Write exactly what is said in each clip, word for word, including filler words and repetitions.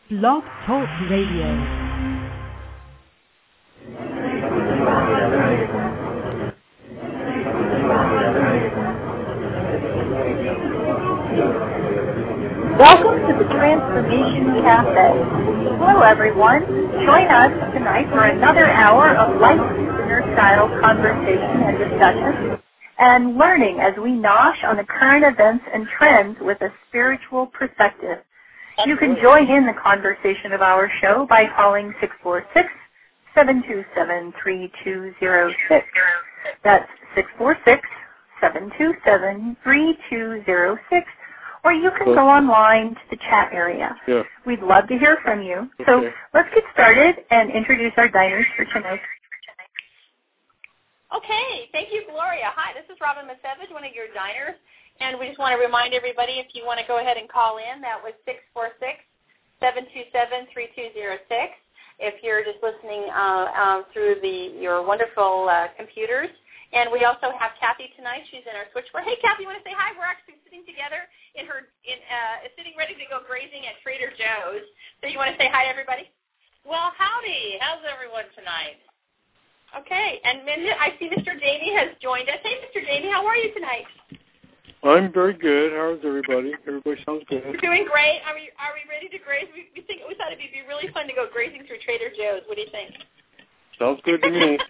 Blog Talk Radio. Welcome to the Transformation Cafe. Hello everyone. Join us tonight for another hour of life dinner-style conversation and discussion and learning as we nosh on the current events and trends with a spiritual perspective. You can join in the conversation of our show by calling six four six, seven two seven, three two zero six. That's six four six, seven two seven, three two zero six. Or you can go online to the chat area. Yeah. We'd love to hear from you. Okay. So let's get started and introduce our diners for tonight. Okay, thank you, Gloria. Hi, this is Robin Misevich, one of your diners, and we just want to remind everybody, if you want to go ahead and call in, that was six four six, seven two seven, three two zero six. If you're just listening uh, um, through the your wonderful uh, computers. And we also have Kathy tonight. She's in our switchboard. Hey, Kathy, you want to say hi? We're actually sitting together in her, in uh, sitting ready to go grazing at Trader Joe's. So you want to say hi to everybody? Well, howdy. How's everyone tonight? Okay. And then I see Mister Jamie has joined us. Hey, Mister Jamie, how are you tonight? I'm very good. How's everybody? Everybody sounds good. We're doing great. Are we Are we ready to graze? We, we think we thought it'd be really fun to go grazing through Trader Joe's. What do you think? Sounds good to me.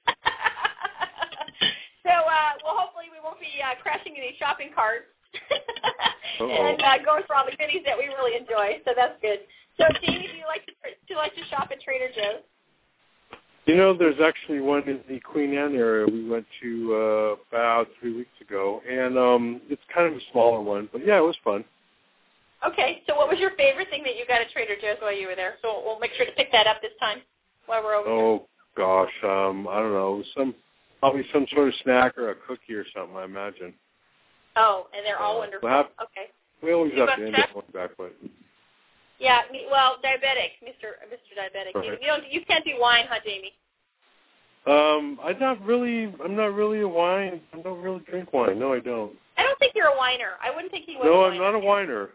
So, uh, well, hopefully we won't be uh, crashing any shopping carts and uh, going for all the goodies that we really enjoy. So that's good. So, Jamie, do you like to do you like to shop at Trader Joe's? You know, there's actually one in the Queen Anne area we went to uh, about three weeks ago, and um, it's kind of a smaller one. But, yeah, it was fun. Okay. So what was your favorite thing that you got at Trader Joe's while you were there? So we'll make sure to pick that up this time while we're over oh, here. gosh. Um, I don't know. Some Probably some sort of snack or a cookie or something, I imagine. Oh, and they're all uh, wonderful. We'll have, okay. We always you have to end up going back with. Yeah, me, well, diabetic, Mister Mister Diabetic. Right. You, you don't, you can't do wine, huh, Jamie? Um, I'm not really. I'm not really a wine. I don't really drink wine. No, I don't. I don't think you're a whiner. I wouldn't think he was. No, a I'm not a whiner.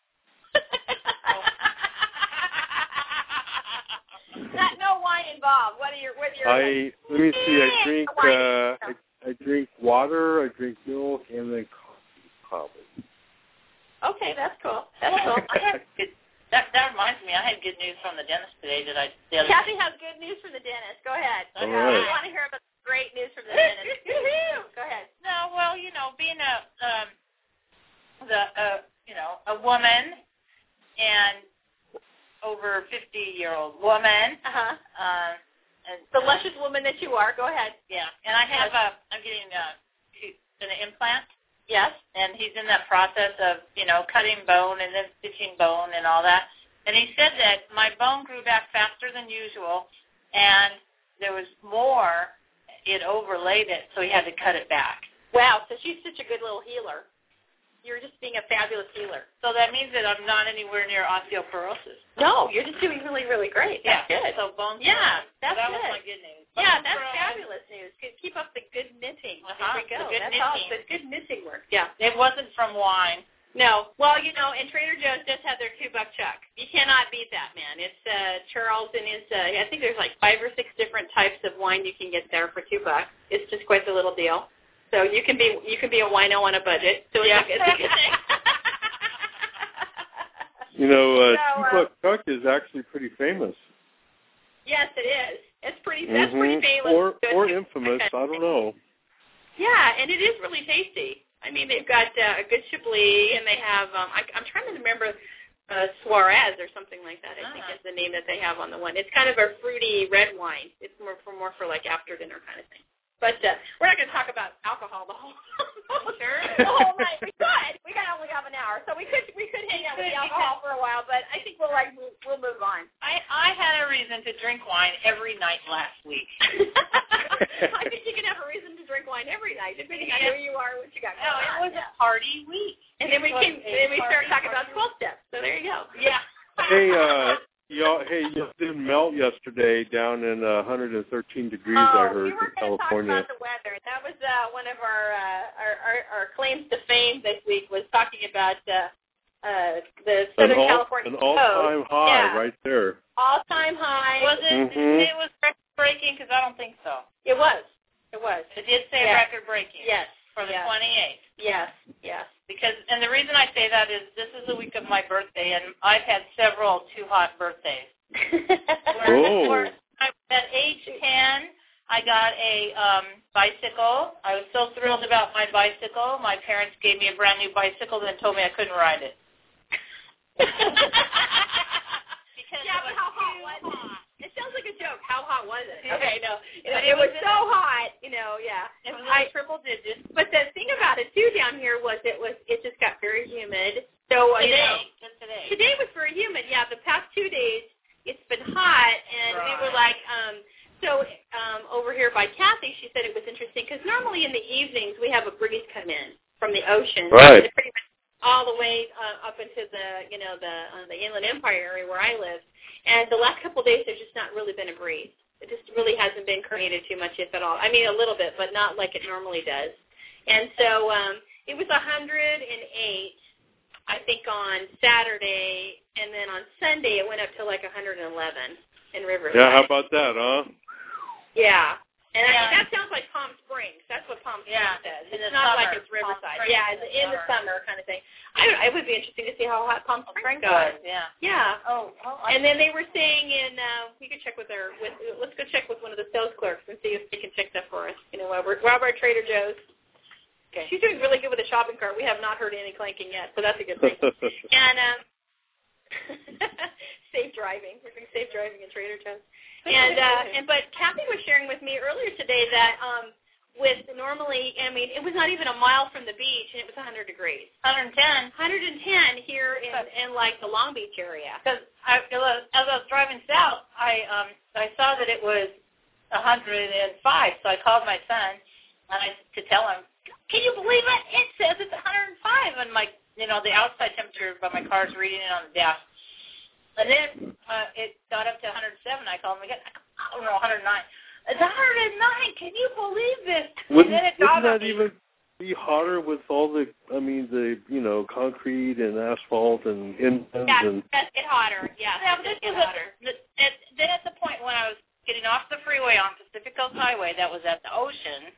Not no wine involved. Whether you're whether you're. I like, let me see. I drink. wine, Uh, I, I drink water. I drink milk, and then coffee. Probably. Okay, that's cool. That's cool. I have good, that that reminds me. I had good news from the dentist today. That I. The other Kathy day. has good news from the dentist. Go ahead. All Okay. right. I want to hear about great news from the dentist. Go ahead. No, well, you know, being a um, the uh, you know a woman and over fifty-year-old woman. Uh-huh. Uh, and The luscious woman that you are. Go ahead. Yeah, and I have a. I'm getting a, an implant. Yes. And he's in that process of you know cutting bone and then stitching bone and all that. And he said that my bone grew back faster than usual, and there was more. It overlaid it, so he had to cut it back. Wow. So she's such a good little healer. You're just being a fabulous healer. So that means that I'm not anywhere near osteoporosis. No, you're just doing really, really great. That's yeah. good. So bones. Yeah, that's so that good. was my good news. Yeah, Bones that's growing. fabulous news. Good. Keep up the good knitting. Uh-huh. There we go. The good that's knitting. awesome. Good knitting work. Yeah. It wasn't from wine. No. Well, you know, and Trader Joe's does have their two-buck chuck. You cannot beat that, man. It's uh, Charles and his, uh, I think there's like five or six different types of wine you can get there for two bucks. It's just quite the little deal. So you can be you can be a wino on a budget. So yeah. it's, a, it's a good thing. You know, uh, so, uh, Two-Buck Chuck is actually pretty famous. Yes, it is. It's pretty. That's mm-hmm. pretty famous. Or Good. or infamous. I don't know. Yeah, and it is really tasty. I mean, they've got uh, a good Chablis, and they have. Um, I, I'm trying to remember uh, Suarez or something like that. I uh-huh. think is the name that they have on the one. It's kind of a fruity red wine. It's more for more for like after dinner kind of thing. But uh, we're not going to talk about alcohol the whole sure. the whole night. We could. We got only have an hour, so we could we could hang out with the alcohol for a while. But I think we'll like we'll, we'll move on. I I had a reason to drink wine every night last week. I think you can have a reason to drink wine every night, depending on who you are, what you got. No, it was a party week. And then we can then we start talking about twelve steps. So there you go. Yeah. Hey, uh, y'all. Hey, you didn't melt yesterday down in uh, one hundred thirteen degrees. Oh, I heard we were in California. Talk about the weather. That was uh, one of our, uh, our, our our claims to fame this week was talking about uh, uh, the Southern an all, California an all-time coast. high yeah. right there. All-time high. Was it? Mm-hmm. Did it say it was record-breaking? Because I don't think so. It was. It was. It did say yes. record-breaking. Yes. For the yes. twenty-eighth. Yes. Yes. Because, and the reason I say that is this is the week of my birthday, and I've had several too hot birthdays. where, oh. where I, at age ten, I got a um, bicycle. I was so thrilled about my bicycle. My parents gave me a brand new bicycle, then told me I couldn't ride it. Because yeah, it but was how hot too was it? hot. It sounds like a joke. How hot was it? Yeah. Okay, no. It, But it, it was, was so hot, you know, yeah. It was I, like triple digits. But the thing about it, too, down here was it was it just got very humid. So, uh, Today. you know, Just today. today was very humid. Yeah, the past two days it's been hot, and right. we were like, um, so um, over here by Kathy, she said it was interesting because normally in the evenings we have a breeze come in from the ocean. Right. It's pretty much all the way uh, up into the, you know, the uh, the Inland Empire area where I live. And the last couple of days there's just not really been a breeze. It just really hasn't been created too much, if at all. I mean, a little bit, but not like it normally does. And so um, it was one hundred eight, I think, on Saturday, and then on Sunday it went up to like one hundred eleven in Riverside. Yeah, how about that, huh? Yeah. And Yeah. I, that sounds like Palm Springs. That's what Palm Springs Yeah. says. In It's the not summer. like it's Riverside. Palm Springs Yeah, in the in the summer. summer kind of thing. I, it would be interesting to see how hot Palm Springs goes. Yeah. Yeah. Oh, well, I And then they were saying in, uh, we could check with our, with, let's go check with one of the sales clerks and see if they can check that for us. You know, while we're, while we're at Trader Joe's. Okay. She's doing really good with the shopping cart. We have not heard any clanking yet, so that's a good thing. and um, safe driving. We're doing safe driving at Trader Joe's. And uh, and but Kathy was sharing with me earlier today that um, with normally, I mean, it was not even a mile from the beach, and it was one hundred degrees. one hundred ten. one hundred ten here in, in like the Long Beach area. Because I, as I was driving south, I um I saw that it was one hundred five, so I called my son and I to tell him, can you believe it? It says it's one hundred five, and my you know the outside temperature by my car is reading it on the dash. And then uh, it got up to one hundred seven. I called him again. I don't know, one hundred nine. It's one hundred nine. Can you believe this? Wouldn't, and then it wouldn't got that even be hotter with all the, I mean, the, you know, concrete and asphalt and engines Yeah, and... that's get hotter. Yeah, Yeah, but this get was hotter. a, at, then at the point when I was getting off the freeway on Pacific Coast Highway that was at the ocean,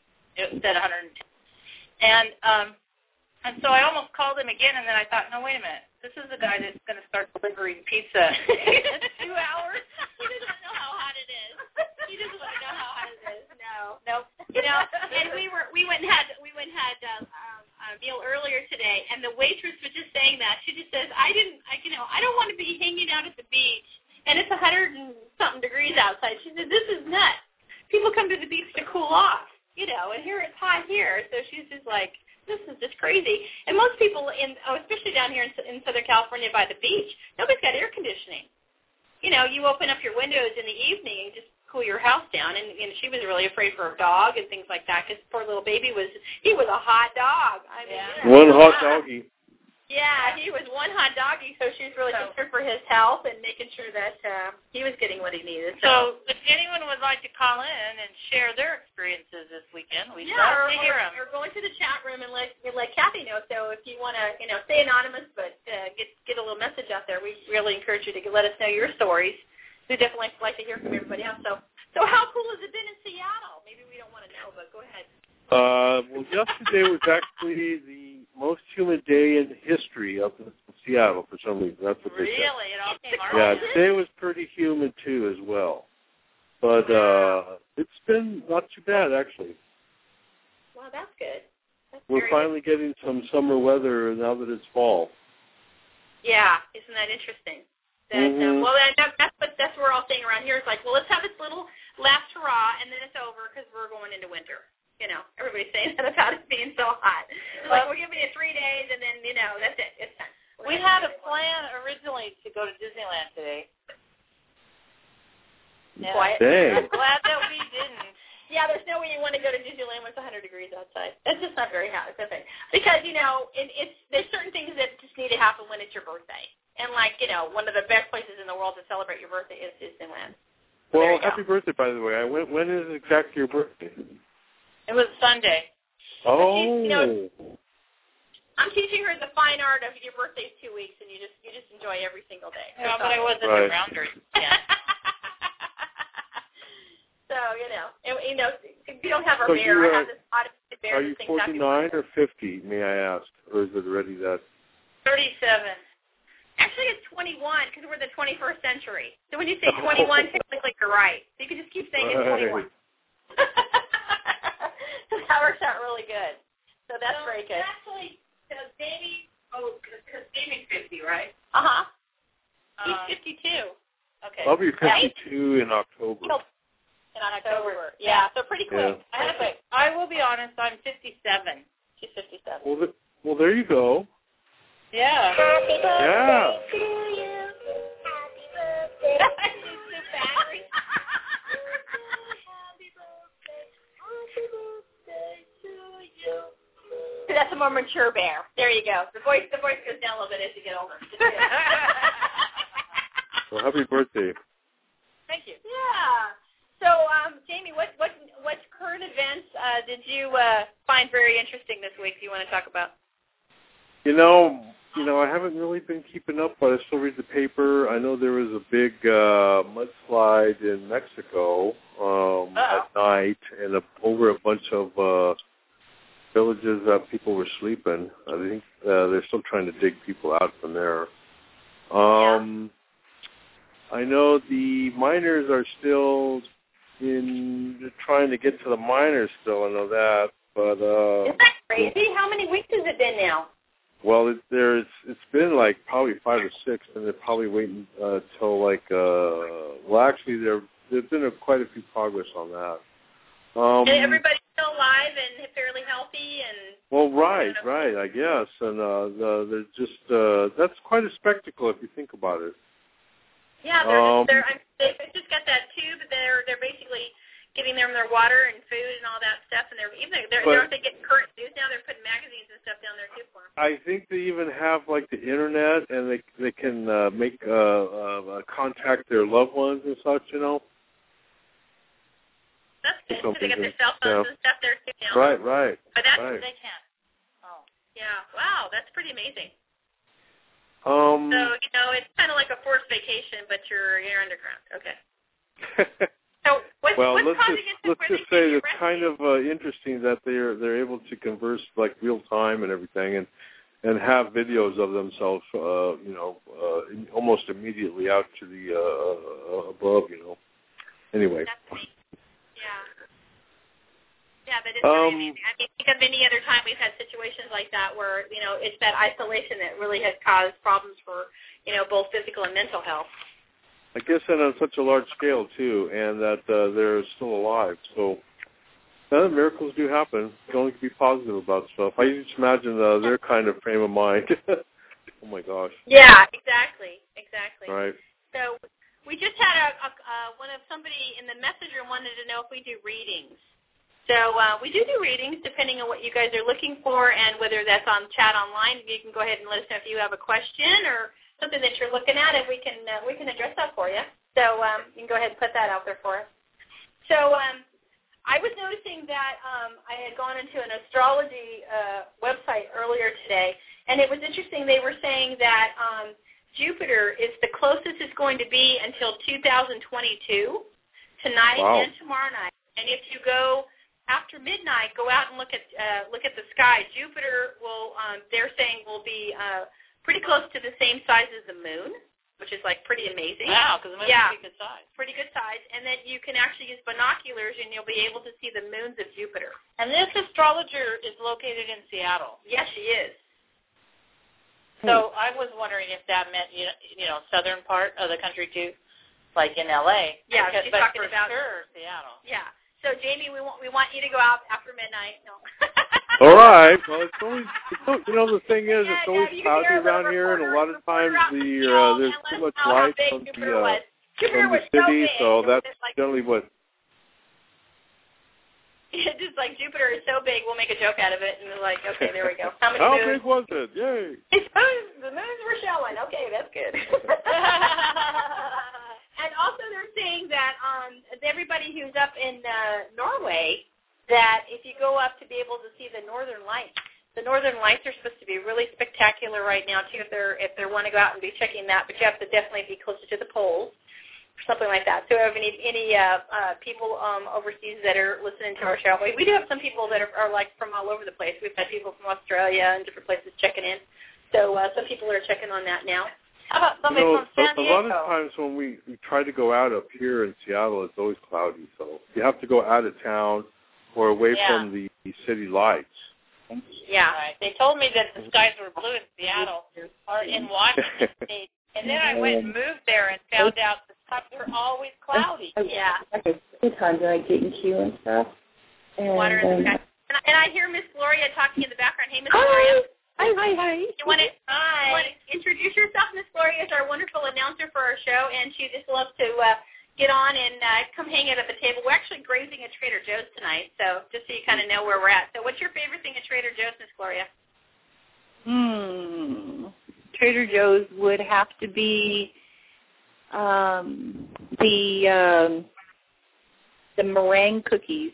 it said one hundred ten. And um, and so I almost called him again, and then I thought, no, wait a minute. This is the guy that's going to start delivering pizza in two hours. He doesn't know how hot it is. He doesn't want to know how hot it is. No, Nope. you know. And we were we went and had we went and had um, um, a meal earlier today, and the waitress was just saying that she just says, I didn't, I you know, I don't want to be hanging out at the beach, and it's a hundred and something degrees outside. She said, this is nuts. People come to the beach to cool off, you know, and here it's hot here. So she's just like, this is just crazy. And most people, in, oh, especially down here in, in Southern California by the beach, nobody's got air conditioning. You know, you open up your windows in the evening and just cool your house down. And, and she was really afraid for her dog and things like that because poor little baby was, he was a hot dog. I mean, Yeah. you know, One hot doggy. Yeah, he was one hot doggy, so she was really So- concerned for his health and making sure that uh, he was getting what he needed. So if anyone would like to call in and share their experiences this weekend, we'd yeah, love or, to hear them. or, or go into the chat room and let let Kathy know. So if you want to, you know, stay anonymous but uh, get get a little message out there, we really encourage you to let us know your stories. We definitely like to hear from everybody else. So, so how cool has it been in Seattle? Maybe we don't want to know, but go ahead. Uh, well, yesterday was actually the most humid day in history up in Seattle for some reason. That's what they said. Really? It all came Yeah, out. today was pretty humid too as well. But uh, it's been not too bad actually. Well, that's good. That's We're very finally getting some summer weather now that it's fall. good. Yeah, isn't that interesting? That, Mm-hmm. uh, well, that, that, that's what that's what we're all saying around here. It's like, well, let's have this little last hurrah, and then it's over because we're going into winter. You know, everybody's saying that about it being so hot. Like, we're giving you three days, and then, you know, that's it. It's time. We had a plan originally to go to Disneyland today. Yeah. Quiet. Dang. I'm glad that we didn't. Yeah, there's no way you want to go to Disneyland when it's one hundred degrees outside. It's just not very hot. It's nothing. Because, you know, it, it's there's certain things that just need to happen when it's your birthday. And, like, you know, one of the best places in the world to celebrate your birthday is Disneyland. There Well, you go. happy birthday, by the way. I went, when is exactly your birthday? It was Sunday. Oh. you know, I'm teaching her the fine art of your birthday's two weeks, and you just you just enjoy every single day. Yeah, but I wasn't right. around her. Yeah. So you know, and, you know, if you don't have her So bear, you, uh, I have this automated bear. Are that you sings happy forty-nine birthday. or fifty, may I ask? Or is it already that? Thirty-seven. Actually, it's twenty-one because we're the twenty-first century. So when you say twenty-one, technically you're right. So you can just keep saying it's twenty-one. So that works out really good. So that's so very good. Actually, so Jamie, oh, because Jamie's fifty, right? Uh-huh. He's Um, fifty-two. Okay. I'll be fifty-two in October. In October. Yeah, so pretty quick. Yeah. I, have to, I will be honest, I'm fifty-seven. She's fifty-seven. Well, th- well, there you go. Yeah. Happy birthday Yeah. to you. Happy birthday. She's so fat. Happy birthday. Happy birthday to you. That's a more mature bear. There you go. The voice the voice goes down a little bit as you get older. Well, happy birthday. Thank you. Yeah. So, um, Jamie, what what what current events uh, did you uh, find very interesting this week? Do you want to talk about? You know, you know, I haven't really been keeping up, but I still read the paper. I know there was a big uh, mudslide in Mexico um, at night, and a, over a bunch of uh, villages that people were sleeping. I think uh, they're still trying to dig people out from there. Um, I know the miners are still in trying to get to the miners. Still, I know that, but uh, Isn't that crazy? How many weeks has it been now? well, it, there's it's been like probably five or six, and they're probably waiting uh, till like uh, well, actually, there there's been a, quite a few progress on that. Um, And everybody's still alive and fairly healthy, and well, right, right, I guess, and uh, the, they're just uh, that's quite a spectacle if you think about it. yeah, they're Um, just, they're I mean, they just got that tube. They're they're basically giving them their water and food and all that stuff, and they're even they're, But- aren't they getting current news now? They're putting magazines and stuff down there too for them. I think they even have like the internet, and they they can uh, make uh, uh, contact their loved ones and such, you know. That's good. So Something they got their to- cell phones yeah. and stuff there too now. Right, right. But that's right. They can't. Oh. yeah. Wow, that's pretty amazing. Um, So you know, it's kind of like a forced vacation, but you're you're underground. Okay. So what's, well, what's let's causing just it to let's where just they say can't it's get kind rescued? of uh, interesting that they're they're able to converse like real time and everything, and and have videos of themselves, uh, you know, uh, in- almost immediately out to the uh, above, you know. Anyway. That's neat. Yeah. Yeah, but it's very Um, amazing. I mean, think of any other time we've had situations like that where, you know, it's that isolation that really has caused problems for, you know, both physical and mental health. I guess and on such a large scale too, and that uh, they're still alive. So uh, miracles do happen. You can only be positive about stuff. I just imagine uh, their kind of frame of mind. Oh my gosh! Yeah, exactly, exactly. Right. So we just had a, a uh, one of somebody in the messenger wanted to know if we do readings. So uh, we do do readings depending on what you guys are looking for, and whether that's on chat online. You can go ahead and let us know if you have a question or something that you're looking at, and we can uh, we can address that for you. So um, you can go ahead and put that out there for us. So um, I was noticing that um, I had gone into an astrology uh, website earlier today, and it was interesting. They were saying that um, Jupiter is the closest it's going to be until two thousand twenty-two, tonight Wow. and tomorrow night. And if you go after midnight, go out and look at uh, look at the sky. Jupiter will, um, they're saying, will be uh, pretty close to the same size as the moon, which is like pretty amazing. Wow, because the moon's Yeah. pretty good size. Pretty good size, and then you can actually use binoculars, and you'll be able to see the moons of Jupiter. And this astrologer is located in Seattle. Yes, she is. So I was wondering if that meant, you know, you know, southern part of the country too, like in L A. Yeah, because, she's but talking for about- sure Seattle. Yeah. So Jamie, we want we want you to go out after midnight. No. All right. Well, it's always, it's, you know, the thing is, Yeah, it's always yeah, you can cloudy hear a little around here, and a lot of reporter- times reporter out in the the uh, field there's and let too us much know how light big from Jupiter the uh, was. Jupiter from the was so city, big. so It was that's just like, generally what. it's just like Jupiter is so big, we'll make a joke out of it, and we're like, okay, there we go. How many How moons? big was it? Yay! It's moons. The moons were showing. Okay, that's good. And also they're saying that um, everybody who's up in uh, Norway, that if you go up to be able to see the northern lights, the Northern Lights are supposed to be really spectacular right now too. If they're if they want to go out and be checking that, but you have to definitely be closer to the poles or something like that. So, if any any uh, uh, people um, overseas that are listening to our show, we, we do have some people that are, are like from all over the place. We've had people from Australia and different places checking in. So, uh, some people are checking on that now. How about somebody you know, from San a, Diego? a lot of times when we, we try to go out up here in Seattle, it's always cloudy. So you have to go out of town or away Yeah. from the city lights. Yeah, right. They told me that the skies were blue in Seattle or in Washington State, and then I went and moved there and found out the skies were always cloudy. Yeah. Good times and I get in queue and stuff. And, Water in the sky. um, And I, and I hear Miss Gloria talking in the background. Hey, Miss Gloria. Hi, hi, hi. You want to you want to introduce yourself? Miss Gloria is our wonderful announcer for our show, and she just loves to uh, get on and uh, come hang out at the table. We're actually grazing at Trader Joe's tonight, so just so you kind of know where we're at. So what's your favorite thing at Trader Joe's, Miss Gloria? Hmm. Trader Joe's would have to be um, the um, the meringue cookies.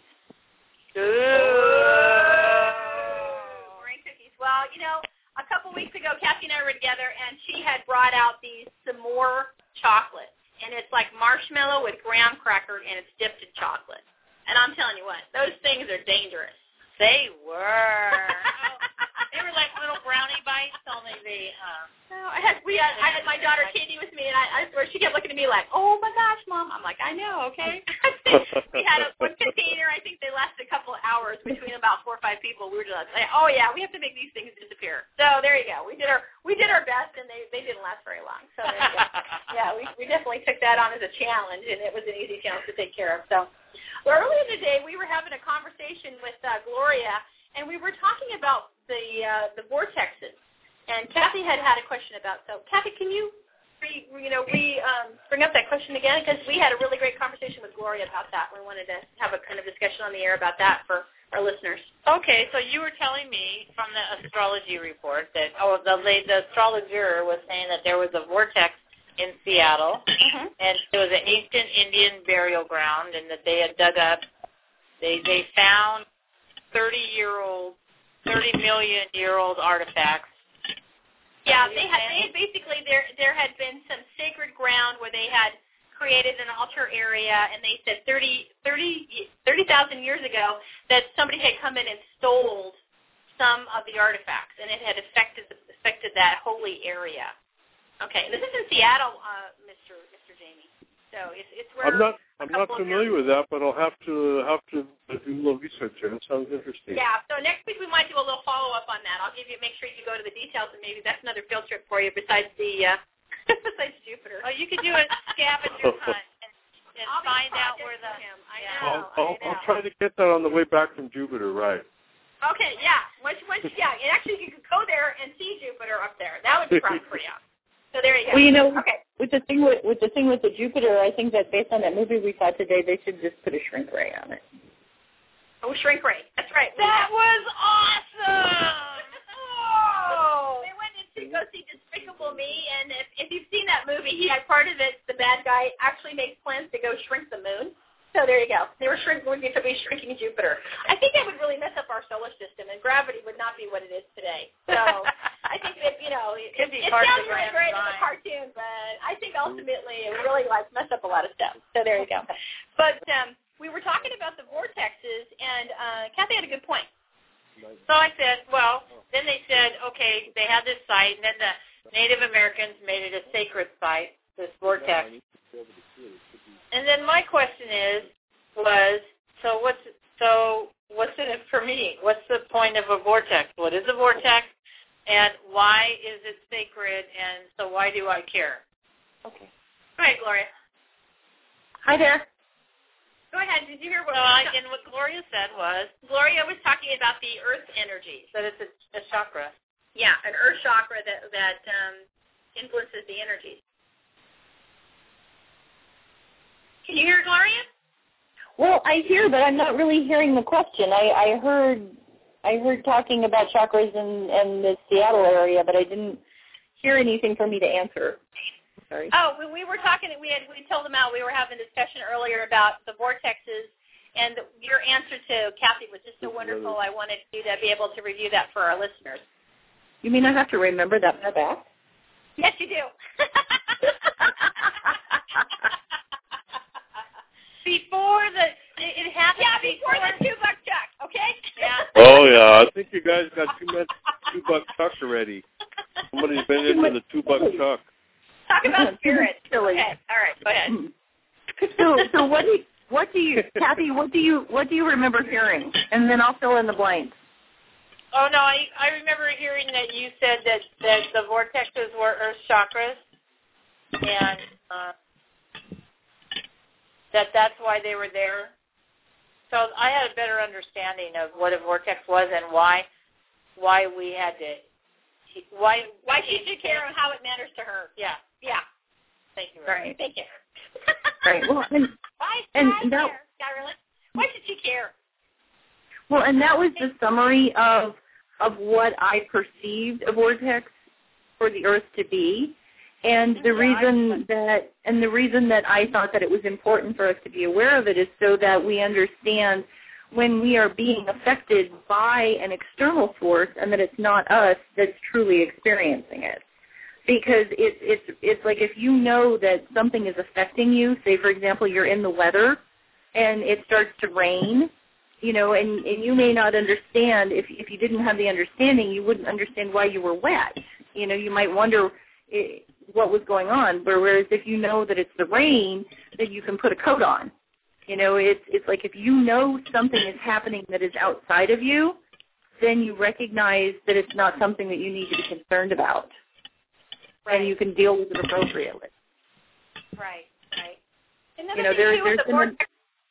Ooh. Meringue cookies. Well, you know, a couple weeks ago, Kathy and I were together, and she had brought out these s'more chocolate. And it's like marshmallow with graham cracker, and it's dipped in chocolate. And I'm telling you what, those things are dangerous. They were. They were like little brownie bites, only they. Um, No, I had we had I had my daughter Katie with me, and I, I swear she kept looking at me like, "Oh my gosh, Mom!" I'm like, "I know, okay." We had a one container. I think they lasted a couple of hours between about four or five people. We were just like, "Oh yeah, we have to make these things disappear." So there you go. We did our we did our best, and they they didn't last very long. So there you go. Yeah, we we definitely took that on as a challenge, and it was an easy challenge to take care of. So, well, earlier today we were having a conversation with uh, Gloria, and we were talking about the uh, the vortexes. And Kathy had had a question about, so Kathy, can you, re, you know, re um, bring up that question again? Because we had a really great conversation with Gloria about that. We wanted to have a kind of discussion on the air about that for our listeners. Okay, so you were telling me from the astrology report that, oh, the, the astrologer was saying that there was a vortex in Seattle, Mm-hmm. and it was an ancient Indian burial ground, and that they had dug up, they they found thirty-year-old, thirty million year old artifacts. Yeah, they had they had basically there there had been some sacred ground where they had created an altar area, and they said thirty thousand years ago that somebody had come in and stole some of the artifacts, and it had affected affected that holy area. Okay, this is in Seattle, uh, Mister Mister Jamie. So it's it's where I'm not I'm not familiar with that, but I'll have to have to do a little research here. It sounds interesting. Yeah, so next week we might do a little follow-up on that. I'll give you, make sure you go to the details, and maybe that's another field trip for you besides the, uh, besides Jupiter. Oh, you could do a scavenger hunt and, and I'll find be out talking where the... to him. I yeah. know, I'll, I'll, I know. I'll try to get that on the way back from Jupiter, right? Okay, yeah. Once, once, yeah, and actually you could go there and see Jupiter up there. That would be fun for you. So there you go. Well, you know, okay. with the thing with, with the thing with the Jupiter, I think that based on that movie we saw today, they should just put a shrink ray on it. Oh, shrink ray. That's right. That was awesome! Oh! They went in to go see Despicable Me, and if, if you've seen that movie, he had part of it, the bad guy actually makes plans to go shrink the moon. So there you go. They were shrink, going to be shrinking Jupiter. I think that would really mess up our solar system, and gravity would not be what it is today. So I think that, you know, it, Could be it part sounds of the really grand great in the design. cartoon, but I think ultimately it would really, like, mess up a lot of stuff. So there you go. But um, we were talking about the vortexes, and uh, Kathy had a good point. So I said, well, then they said, okay, they had this site, and then the Native Americans made it a sacred site, this vortex. And then my question is, was, so what's, so what's in it for me? What's the point of a vortex? What is a vortex? And why is it sacred? And so why do I care? Okay. All right, Gloria. Hi there. Go ahead. Did you hear what? So I, and what Gloria said was Gloria was talking about the earth energy. that it's a, a chakra. Yeah, an earth chakra that that um, influences the energies. Can you hear Gloria? Well, I hear, but I'm not really hearing the question. I, I heard I heard talking about chakras in, in the Seattle area, but I didn't hear anything for me to answer. Sorry. Oh, when we were talking, we had we told them out. We were having a discussion earlier about the vortexes And your answer to Kathy was just so wonderful. I wanted you to be able to review that for our listeners. You mean I have to remember that back? Yes, you do. Before the, it happened. Yeah, before, before the two-buck chuck, okay? Yeah. Oh, yeah. I think you guys got too much two-buck chuck already. Somebody's been into the two-buck chuck. Talk about spirits. Silly. Okay, all right, go ahead. So, so what do you, what do you, Kathy? What do you, what do you remember hearing? And then I'll fill in the blanks. Oh no, I I remember hearing that you said that that the vortexes were Earth chakras, and uh, that that's why they were there. So I had a better understanding of what a vortex was and why why we had to why why she took care of how it matters to her. Yeah, yeah. Thank you. Right. Thank you. Right. Well, and, why and why that, care, Skyrilyn? Why should she care? Well, and that was the summary of of what I perceived a vortex for the Earth to be. And the reason that and the reason that I thought that it was important for us to be aware of it is so that we understand when we are being affected by an external force and that it's not us that's truly experiencing it. Because it's it's it's like if you know that something is affecting you, say for example you're in the weather and it starts to rain, you know, and, and you may not understand, if if you didn't have the understanding, you wouldn't understand why you were wet. You know, you might wonder it, what was going on. But whereas if you know that it's the rain, then you can put a coat on. You know, it's it's like if you know something is happening that is outside of you, then you recognize that it's not something that you need to be concerned about. Right. And you can deal with it appropriately. Right, right. Another You know, thing there, too there's with the been vortex.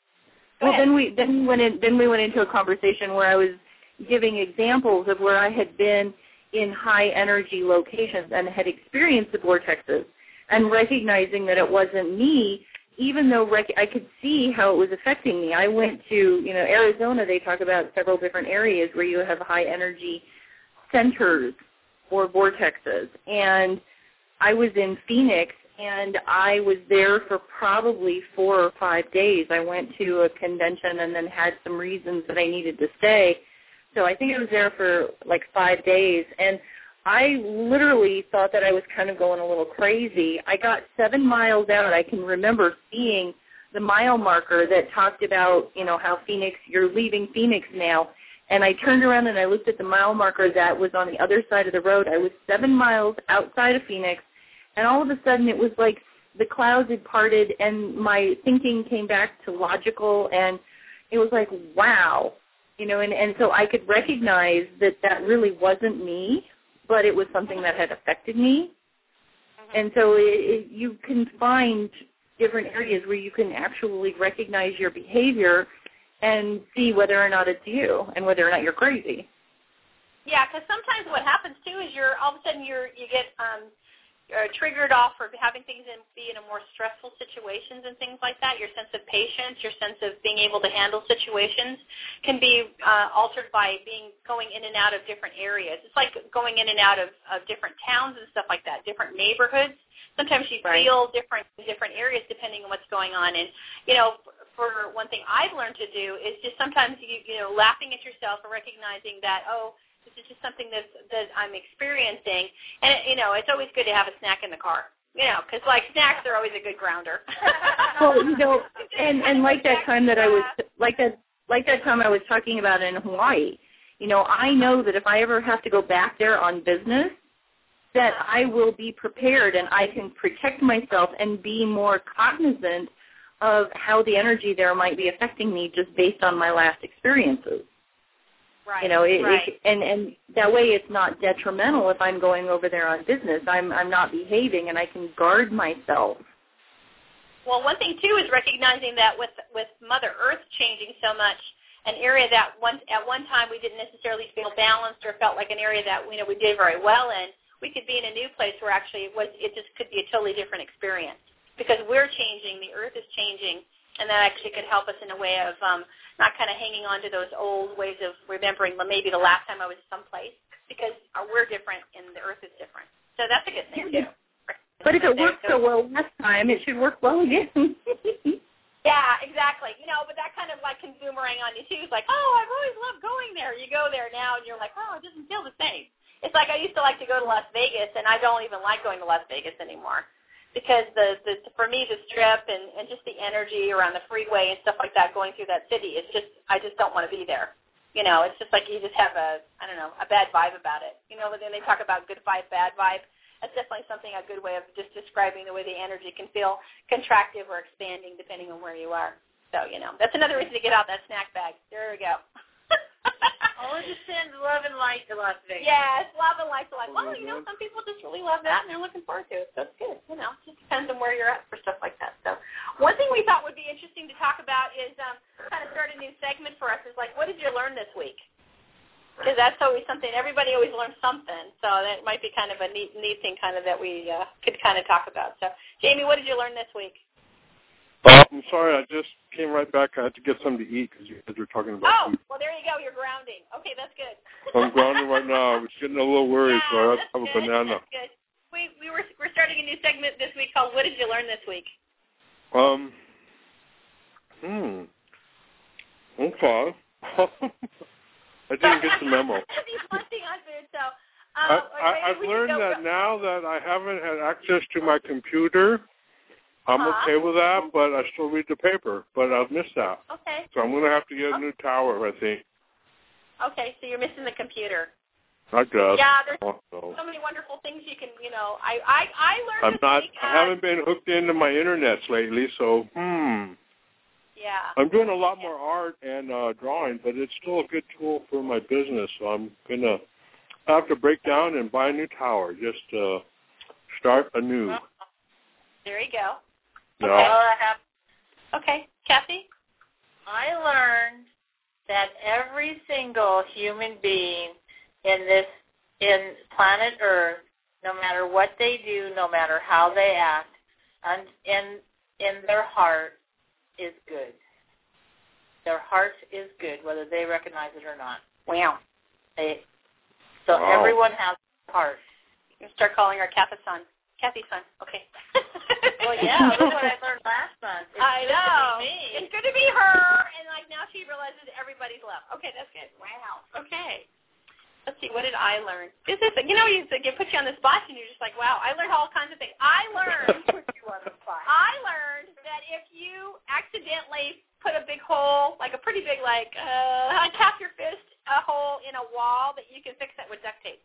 a, well, then we then we went in, then we went into a conversation where I was giving examples of where I had been in high energy locations and had experienced the vortexes, and recognizing that it wasn't me, even though rec- I could see how it was affecting me. I went to, you know, Arizona. They talk about several different areas where you have high energy centers or vortexes, and I was in Phoenix, and I was there for probably four or five days. I went to a convention and then had some reasons that I needed to stay. So I think I was there for like five days, and I literally thought that I was kind of going a little crazy. I got seven miles out. I can remember seeing the mile marker that talked about, you know, how Phoenix, you're leaving Phoenix now. And I turned around and I looked at the mile marker that was on the other side of the road. I was seven miles outside of Phoenix. And all of a sudden it was like the clouds had parted and my thinking came back to logical, and it was like, wow. You know, and, and so I could recognize that that really wasn't me, but it was something that had affected me. Mm-hmm. And so it, it, you can find different areas where you can actually recognize your behavior and see whether or not it's you and whether or not you're crazy. Yeah, because sometimes what happens, too, is you're all of a sudden you're, you get um, uh, triggered off for having things in, be in a more stressful situations and things like that. Your sense of patience, your sense of being able to handle situations can be uh, altered by being going in and out of different areas. It's like going in and out of, of different towns and stuff like that, different neighborhoods. Sometimes you right. feel different in different areas depending on what's going on. And, you know, for one thing I've learned to do is just sometimes, you, you know, laughing at yourself and recognizing that, oh, this is just something that's, that I'm experiencing. And, you know, it's always good to have a snack in the car, you know, because, like, snacks are always a good grounder. Well, you know, and, and like that time that I was, like that, like that time I was talking about in Hawaii, you know, I know that if I ever have to go back there on business, that I will be prepared and I can protect myself and be more cognizant of how the energy there might be affecting me just based on my last experiences. Right. You know, it, right. it, and and that way it's not detrimental if I'm going over there on business. I'm I'm not behaving, and I can guard myself. Well, one thing too is recognizing that with with Mother Earth changing so much, an area that once at one time we didn't necessarily feel balanced or felt like an area that you know we did very well in, we could be in a new place where actually it was it just could be a totally different experience because we're changing, the Earth is changing. And that actually could help us in a way of um, not kind of hanging on to those old ways of remembering maybe the last time I was someplace, because we're different and the Earth is different. So that's a good thing, too. But if it worked so well last time, it should work well again. Yeah, exactly. You know, but that kind of like can boomerang on you too. It's like, oh, I've always loved going there. You go there now, and you're like, oh, it doesn't feel the same. It's like I used to like to go to Las Vegas, and I don't even like going to Las Vegas anymore because the, the for me the strip and, and just the energy around the freeway and stuff like that going through that city, it's just I just don't want to be there. You know, it's just like you just have a I don't know a bad vibe about it. You know, but then they talk about good vibe, bad vibe. That's definitely something, a good way of just describing the way the energy can feel contractive or expanding depending on where you are. So, you know, that's another reason to get out that snack bag. There we go. Only to send love and light to Las Vegas. Yes, love and light to life. Well, you know, some people just really love that, and they're looking forward to it. So it's good. You know, it just depends on where you're at for stuff like that. So one thing we thought would be interesting to talk about is um, kind of start a new segment for us is like, what did you learn this week? Because that's always something. Everybody always learns something, so that might be kind of a neat, neat thing, kind of that we uh, could kind of talk about. So, Jamie, what did you learn this week? Uh, I'm sorry, I just came right back. I had to get something to eat because you guys were talking about Oh, food. well, there you go. You're grounding. Okay, that's good. I'm grounded right now. I was getting a little worried, yeah, so I had to that's have a good. banana. That's good. We we were we're starting a new segment this week called "What Did You Learn This Week?" Um. Hmm. Okay. I didn't get the memo. He's munching on food, so. I, Um, I, I've learned that now that I haven't had access to my computer, I'm uh-huh. okay with that, but I still read the paper. But I've missed that. Okay. So I'm going to have to get a okay. new tower, I think. Okay, so you're missing the computer. I guess. Yeah, there's also. so many wonderful things you can, you know. I I, I learned I'm this not. week, I uh, haven't been hooked into my internets lately, so hmm. Yeah. I'm doing a lot yeah. more art and uh, drawing, but it's still a good tool for my business. So I'm gonna have to break down and buy a new tower just to start anew. There you go. No. Well, I have. Okay, Kathy. I learned that every single human being in this in planet Earth, no matter what they do, no matter how they act, and in in their heart is good. Their heart is good, whether they recognize it or not. Wow. They, so wow. everyone has a heart. You start calling her Kathy son. Kathy son. Okay. Well, yeah, that's what I learned last month. It's I good know. To be me. It's good to be her, and like now she realizes everybody's love. Okay, that's good. Wow. Okay. Let's see. What did I learn? Is this? You know, you get put you on the spot, and you're just like, wow. I learned all kinds of things. I learned. I learned that if you accidentally put a big hole, like a pretty big, like uh, untap your fist, a hole in a wall, that you can fix that with duct tape.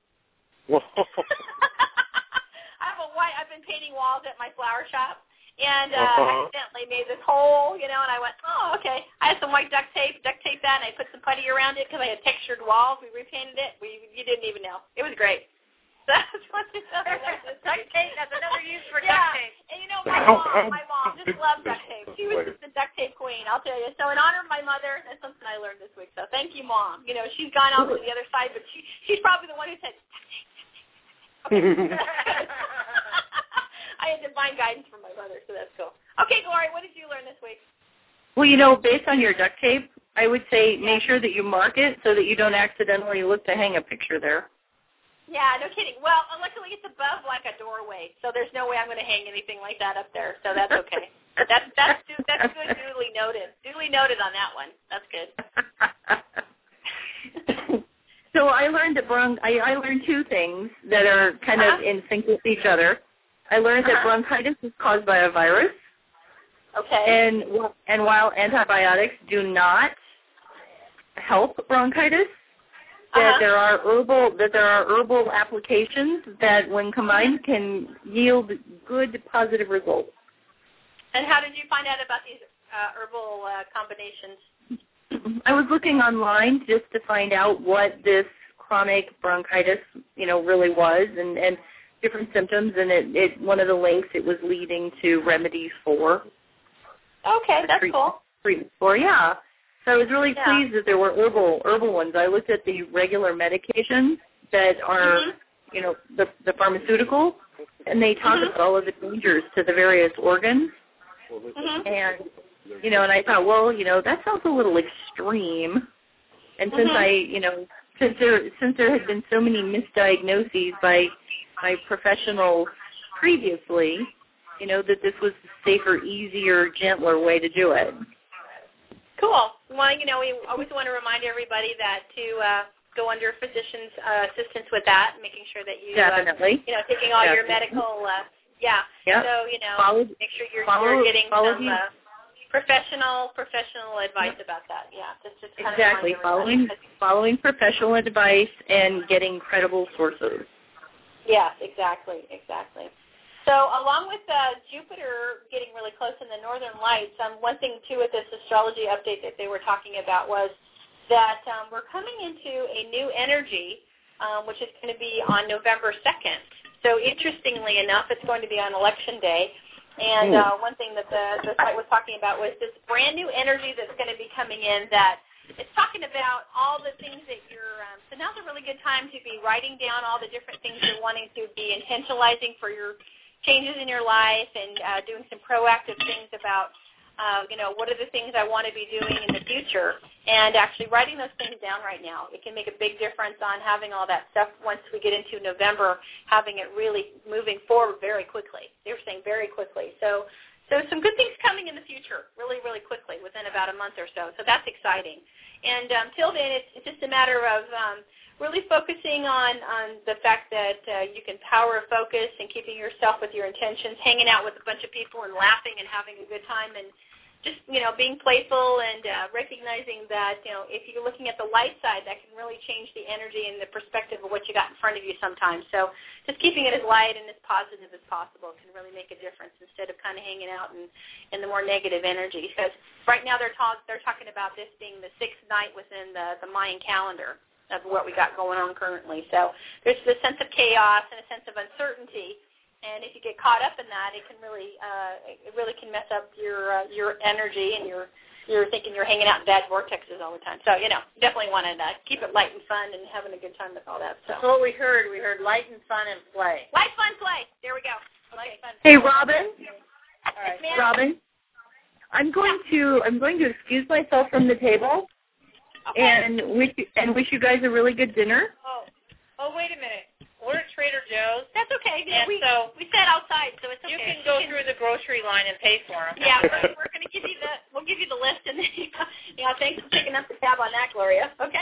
I have a white. I've been painting walls at my flower shop, and uh, uh-huh. accidentally made this hole, you know. And I went, oh, okay. I had some white duct tape, duct tape that, and I put some putty around it because I had textured walls. We repainted it. We you didn't even know. It was great. That's what it does. Duct tape. That's another use for yeah. duct tape. And you know, my mom, my mom just loved duct tape. She was just the duct tape queen, I'll tell you. So in honor of my mother, that's something I learned this week. So thank you, Mom. You know, she's gone on to the other side, but she she's probably the one who said, duct tape, duct tape. Okay. I had divine guidance from my mother, so that's cool. Okay, Gloria, what did you learn this week? Well, you know, based on your duct tape, I would say make sure that you mark it so that you don't accidentally look to hang a picture there. Yeah, no kidding. Well, luckily it's above like a doorway, so there's no way I'm going to hang anything like that up there. So that's okay. that's that's that's good. Duly noted. Duly noted on that one. That's good. So I learned that bron- I, I learned two things that are kind uh-huh. of in sync with each other. I learned uh-huh. that bronchitis is caused by a virus. Okay. And and while antibiotics do not help bronchitis, that uh-huh. there are herbal that there are herbal applications that, when combined, can yield good positive results. And how did you find out about these uh, herbal uh, combinations? I was looking online just to find out what this chronic bronchitis, you know, really was, and, and different symptoms. And it, it one of the links it was leading to remedies for. Okay, that's treat, cool. Treatment for, yeah. So I was really yeah. pleased that there were herbal herbal ones. I looked at the regular medications that are, mm-hmm. you know, the the pharmaceutical, and they talk mm-hmm. about all of the dangers to the various organs. Mm-hmm. And, you know, and I thought, well, you know, that sounds a little extreme. And since mm-hmm. I, you know, since there since there had been so many misdiagnoses by my professionals previously, you know, that this was a safer, easier, gentler way to do it. Cool. Well, you know, we always want to remind everybody that to uh, go under physician's uh, assistance with that, making sure that you, Definitely. Uh, you know, taking all Definitely. your medical, uh, yeah. Yep. So, you know, follow, make sure you're, follow, you're getting follow some uh, professional professional advice about that. Yeah, just, just kind exactly. of Following, following professional advice and getting credible sources. Yes, exactly, exactly. So along with uh, Jupiter getting really close in the northern lights, um, one thing, too, with this astrology update that they were talking about was that um, we're coming into a new energy, um, which is going to be on November second. So interestingly enough, it's going to be on Election Day. And uh, one thing that the, the site was talking about was this brand new energy that's going to be coming in that it's talking about all the things that you're, um, so now's a really good time to be writing down all the different things you're wanting to be intentionalizing for your changes in your life and uh, doing some proactive things about, uh, you know, what are the things I want to be doing in the future, and actually writing those things down right now. It can make a big difference on having all that stuff once we get into November, having it really moving forward very quickly. They were saying very quickly. So so some good things coming in the future really, really quickly within about a month or so. So that's exciting. And um, till then, it's, it's just a matter of um, really focusing on, on the fact that uh, you can power focus and keeping yourself with your intentions, hanging out with a bunch of people and laughing and having a good time, and just, you know, being playful and uh, recognizing that, you know, if you're looking at the light side, that can really change the energy and the perspective of what you got in front of you sometimes. So just keeping it as light and as positive as possible can really make a difference instead of kind of hanging out in, in the more negative energy. Because right now they're, talk, they're talking about this being the sixth night within the, the Mayan calendar of what we got going on currently. So there's this sense of chaos and a sense of uncertainty, and if you get caught up in that, it can really uh, it really can mess up your uh, your energy, and you're you're thinking you're hanging out in bad vortexes all the time. So, you know, definitely want to uh, keep it light and fun and having a good time with all that. So. That's what we heard. We heard light and fun and play. Light, fun, play. There we go. Light, fun, Hey, Robin. All right. Yes, Robin, I'm going to I'm going to excuse myself from the table. Okay. And wish you, and wish you guys a really good dinner. Oh, oh, wait a minute. We're at Trader Joe's. That's okay. And we, so we sat outside, so it's okay. You can go through the grocery line and pay for them. Yeah, we're, we're going to give you the we'll give you the list, and then, you know, thanks for picking up the tab on that, Gloria. Okay.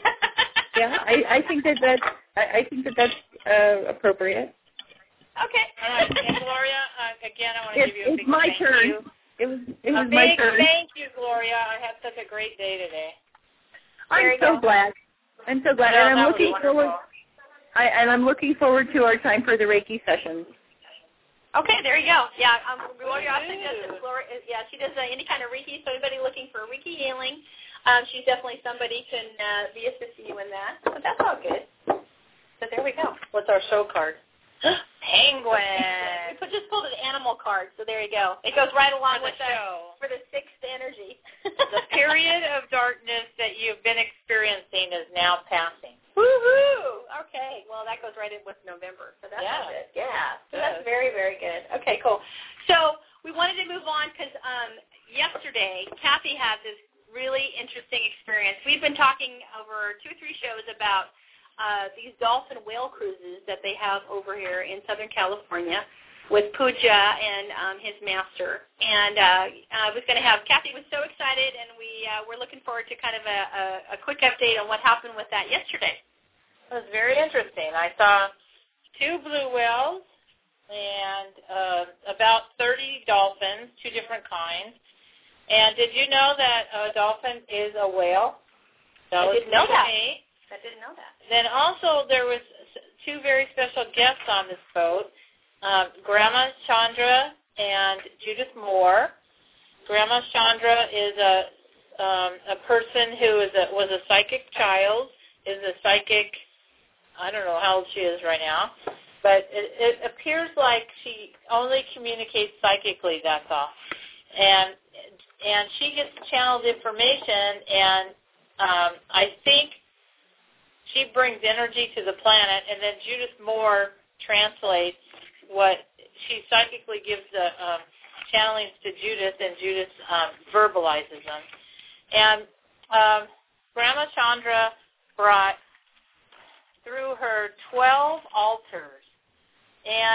Yeah, I, I think that that's I, I think that that's uh, appropriate. Okay. All right. And Gloria, uh, again, I want to It's, give you a it's big my thank turn. you. It was it A was my big turn. thank you, Gloria. I had such a great day today. I'm so go. glad. I'm so glad, Yeah, and I'm that was looking wonderful. forward. I, and I'm looking forward to our time for the Reiki sessions. Okay, there you go. Yeah, um, Gloria also does, Gloria, yeah, she does uh, any kind of Reiki, so anybody looking for Reiki healing, um, she's definitely somebody who can uh, be assisting you in that. So that's all good. So there we go. What's our show card? We Penguin. put, just pulled an animal card, so there you go. It goes right along For the with the show. for the sixth energy. The period of darkness that you've been experiencing is now passing. Woohoo! Okay, well that goes right in with November, so that's Yeah. good. Yeah, so Good. that's very, very good. Okay, cool. So we wanted to move on because um, yesterday Kathy had this really interesting experience. We've been talking over two or three shows about uh, these dolphin whale cruises that they have over here in Southern California with Pooja and um, his master. And uh, I was going to have, Kathy was so excited, and we uh, were looking forward to kind of a, a, a quick update on what happened with that yesterday. It was very interesting. I saw two blue whales and uh, about thirty dolphins, two different kinds. And did you know that a dolphin is a whale? That I was didn't know new to that. me. I didn't know that. Then also there was two very special guests on this boat, um, Grandma Chandra and Judith Moore. Grandma Chandra is a um, a person who is a, was a psychic child, is a psychic, I don't know how old she is right now, but it, it appears like she only communicates psychically, that's all. And and she gets channeled information, and um, I think she brings energy to the planet, and then Judith Moore translates what she psychically gives the um, channelings to Judith, and Judith um, verbalizes them. And um, Grandma Chandra brought through her twelve altars, and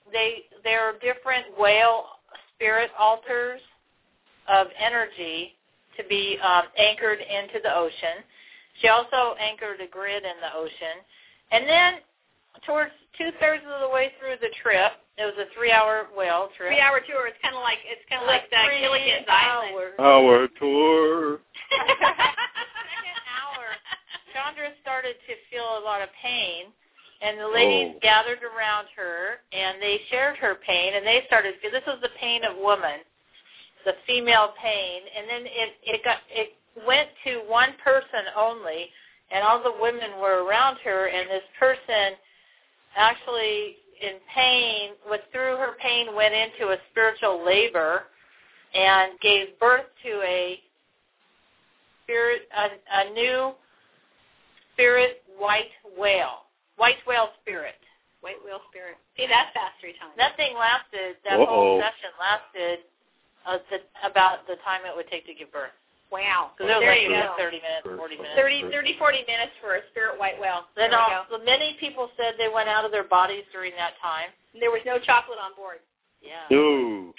they there are different whale spirit altars of energy to be um, anchored into the ocean. She also anchored a grid in the ocean. And then towards two-thirds of the way through the trip, it was a three-hour whale trip. Three-hour tour. It's kind of like it's kind of like the Gilligan's Island. Our tour. Second hour, Chandra started to feel a lot of pain, and the ladies oh. gathered around her, and they shared her pain, and they started. This was the pain of woman, the female pain, and then it it got it went to one person only, and all the women were around her, and this person actually in pain, with through her pain, went into a spiritual labor and gave birth to a spirit, a, a new spirit white whale, white whale spirit. White whale spirit. See, that's fast three times. That thing lasted, that Uh-oh. whole session lasted uh, the, about the time it would take to give birth. Wow. Because Well, it was there like you go. thirty minutes, forty minutes. thirty, thirty, forty minutes for a spirit white whale. There Then we all, go. so many people said they went out of their bodies during that time. There was no chocolate on board. Yeah. No.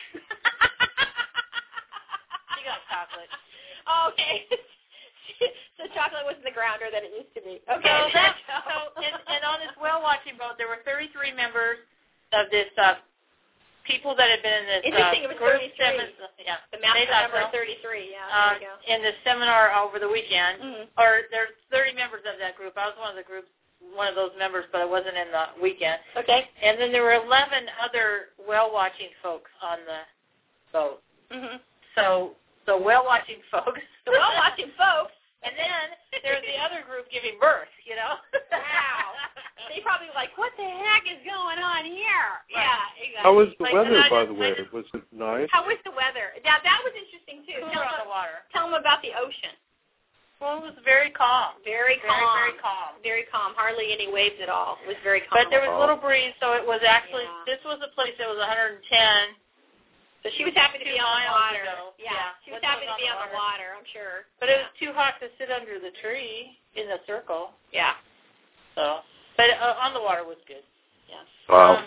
She got chocolate. Oh, okay. So chocolate wasn't the grounder that it used to be. Okay. So, that, so and, and on this whale watching boat, there were thirty-three members of this uh, people that had been in this Interesting, uh, it was group thirty-three. seminar. Yeah, The master They thought number so. thirty-three. Yeah. Uh, There you go. in the seminar over the weekend, Mhm. or there's thirty members of that group. I was one of the groups, one of those members, but I wasn't in the weekend. Okay. And then there were eleven other whale watching folks on the boat. Mhm. So, so whale watching folks. The whale watching folks. And then there's the other group giving birth. You know. Wow. They probably were like, what the heck is going on here? Right. Yeah, exactly. How was the Like, weather, and I by just- the I way? just- Was it nice? How was the weather? Now, that was interesting, too. Cooler Tell on them, the water. tell them about the ocean. Well, it was very calm. Very Very, calm. very calm. Very calm. Hardly any waves at all. It was very calm. But there was a little breeze, so it was actually, Yeah. this was a place that was one hundred ten. So she was happy to Two be on the miles water. ago. Yeah. Yeah. She was When happy it to was be on on the the water, I'm sure. But it was too hot to sit under the tree in the circle. Yeah. So, but uh, on the water was good. Yeah. Wow. Um,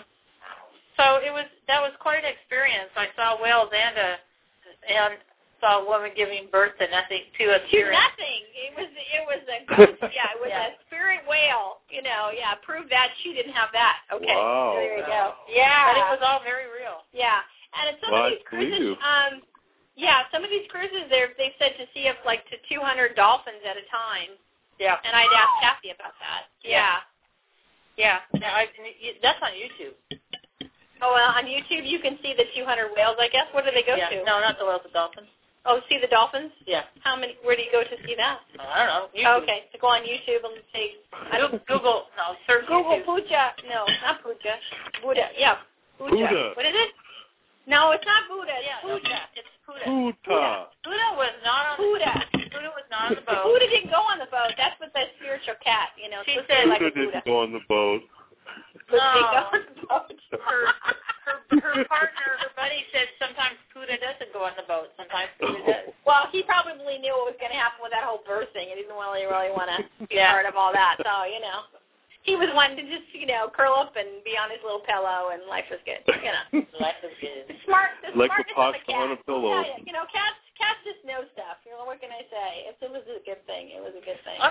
so it was, that was quite an experience. I saw whales and a, and saw a woman giving birth to nothing, to a To spirit. nothing. It was it was a ghost. Yeah, it was Yeah. a spirit whale. You know, yeah. Prove that she didn't have that. Okay. Wow. So there you go. Yeah. But it was all very real. Yeah. And at some Well, of I these believe cruises, you. um, yeah, some of these cruises, they're, they've said to see up like to two hundred dolphins at a time. Yeah. And I'd ask Kathy about that. Yeah. Yeah. yeah I, that's on YouTube. Oh, well, on YouTube you can see the two hundred whales, I guess. What do they go yeah. to? No, not the whales, the dolphins. Oh, see the dolphins? Yeah. How many? Where do you go to see that? Oh, I don't know. YouTube. Okay, so go on YouTube and say, I don't Google, no, search Google YouTube. Puja. No, not Puja. Buddha. Yeah. Puja. Buddha. What is it? No, it's not Buddha. It's Yeah, Puja. it's Puda. Puta. Puda was not on Buddha. Puda was not on the boat. Buddha didn't go on the boat. That's what the spiritual cat, you know. She supposed to be said- like a Buddha Buddha. didn't go on the boat. But they No. go on the boat. Her, her, her partner, her buddy said sometimes Puda doesn't go on the boat. Sometimes Puda does. Well, he probably knew what was going to happen with that whole birth thing. He didn't really, really want to be Yeah. part of all that. So, you know, he was one to just, you know, curl up and be on his little pillow, and life was good. You know, Life is good. the smart, the Like the smartness of a pasta cat. on a pillow. Yeah, yeah, you know, cats, cats just know stuff. You know, what can I say? It, it was a good thing. It was a good thing. Um,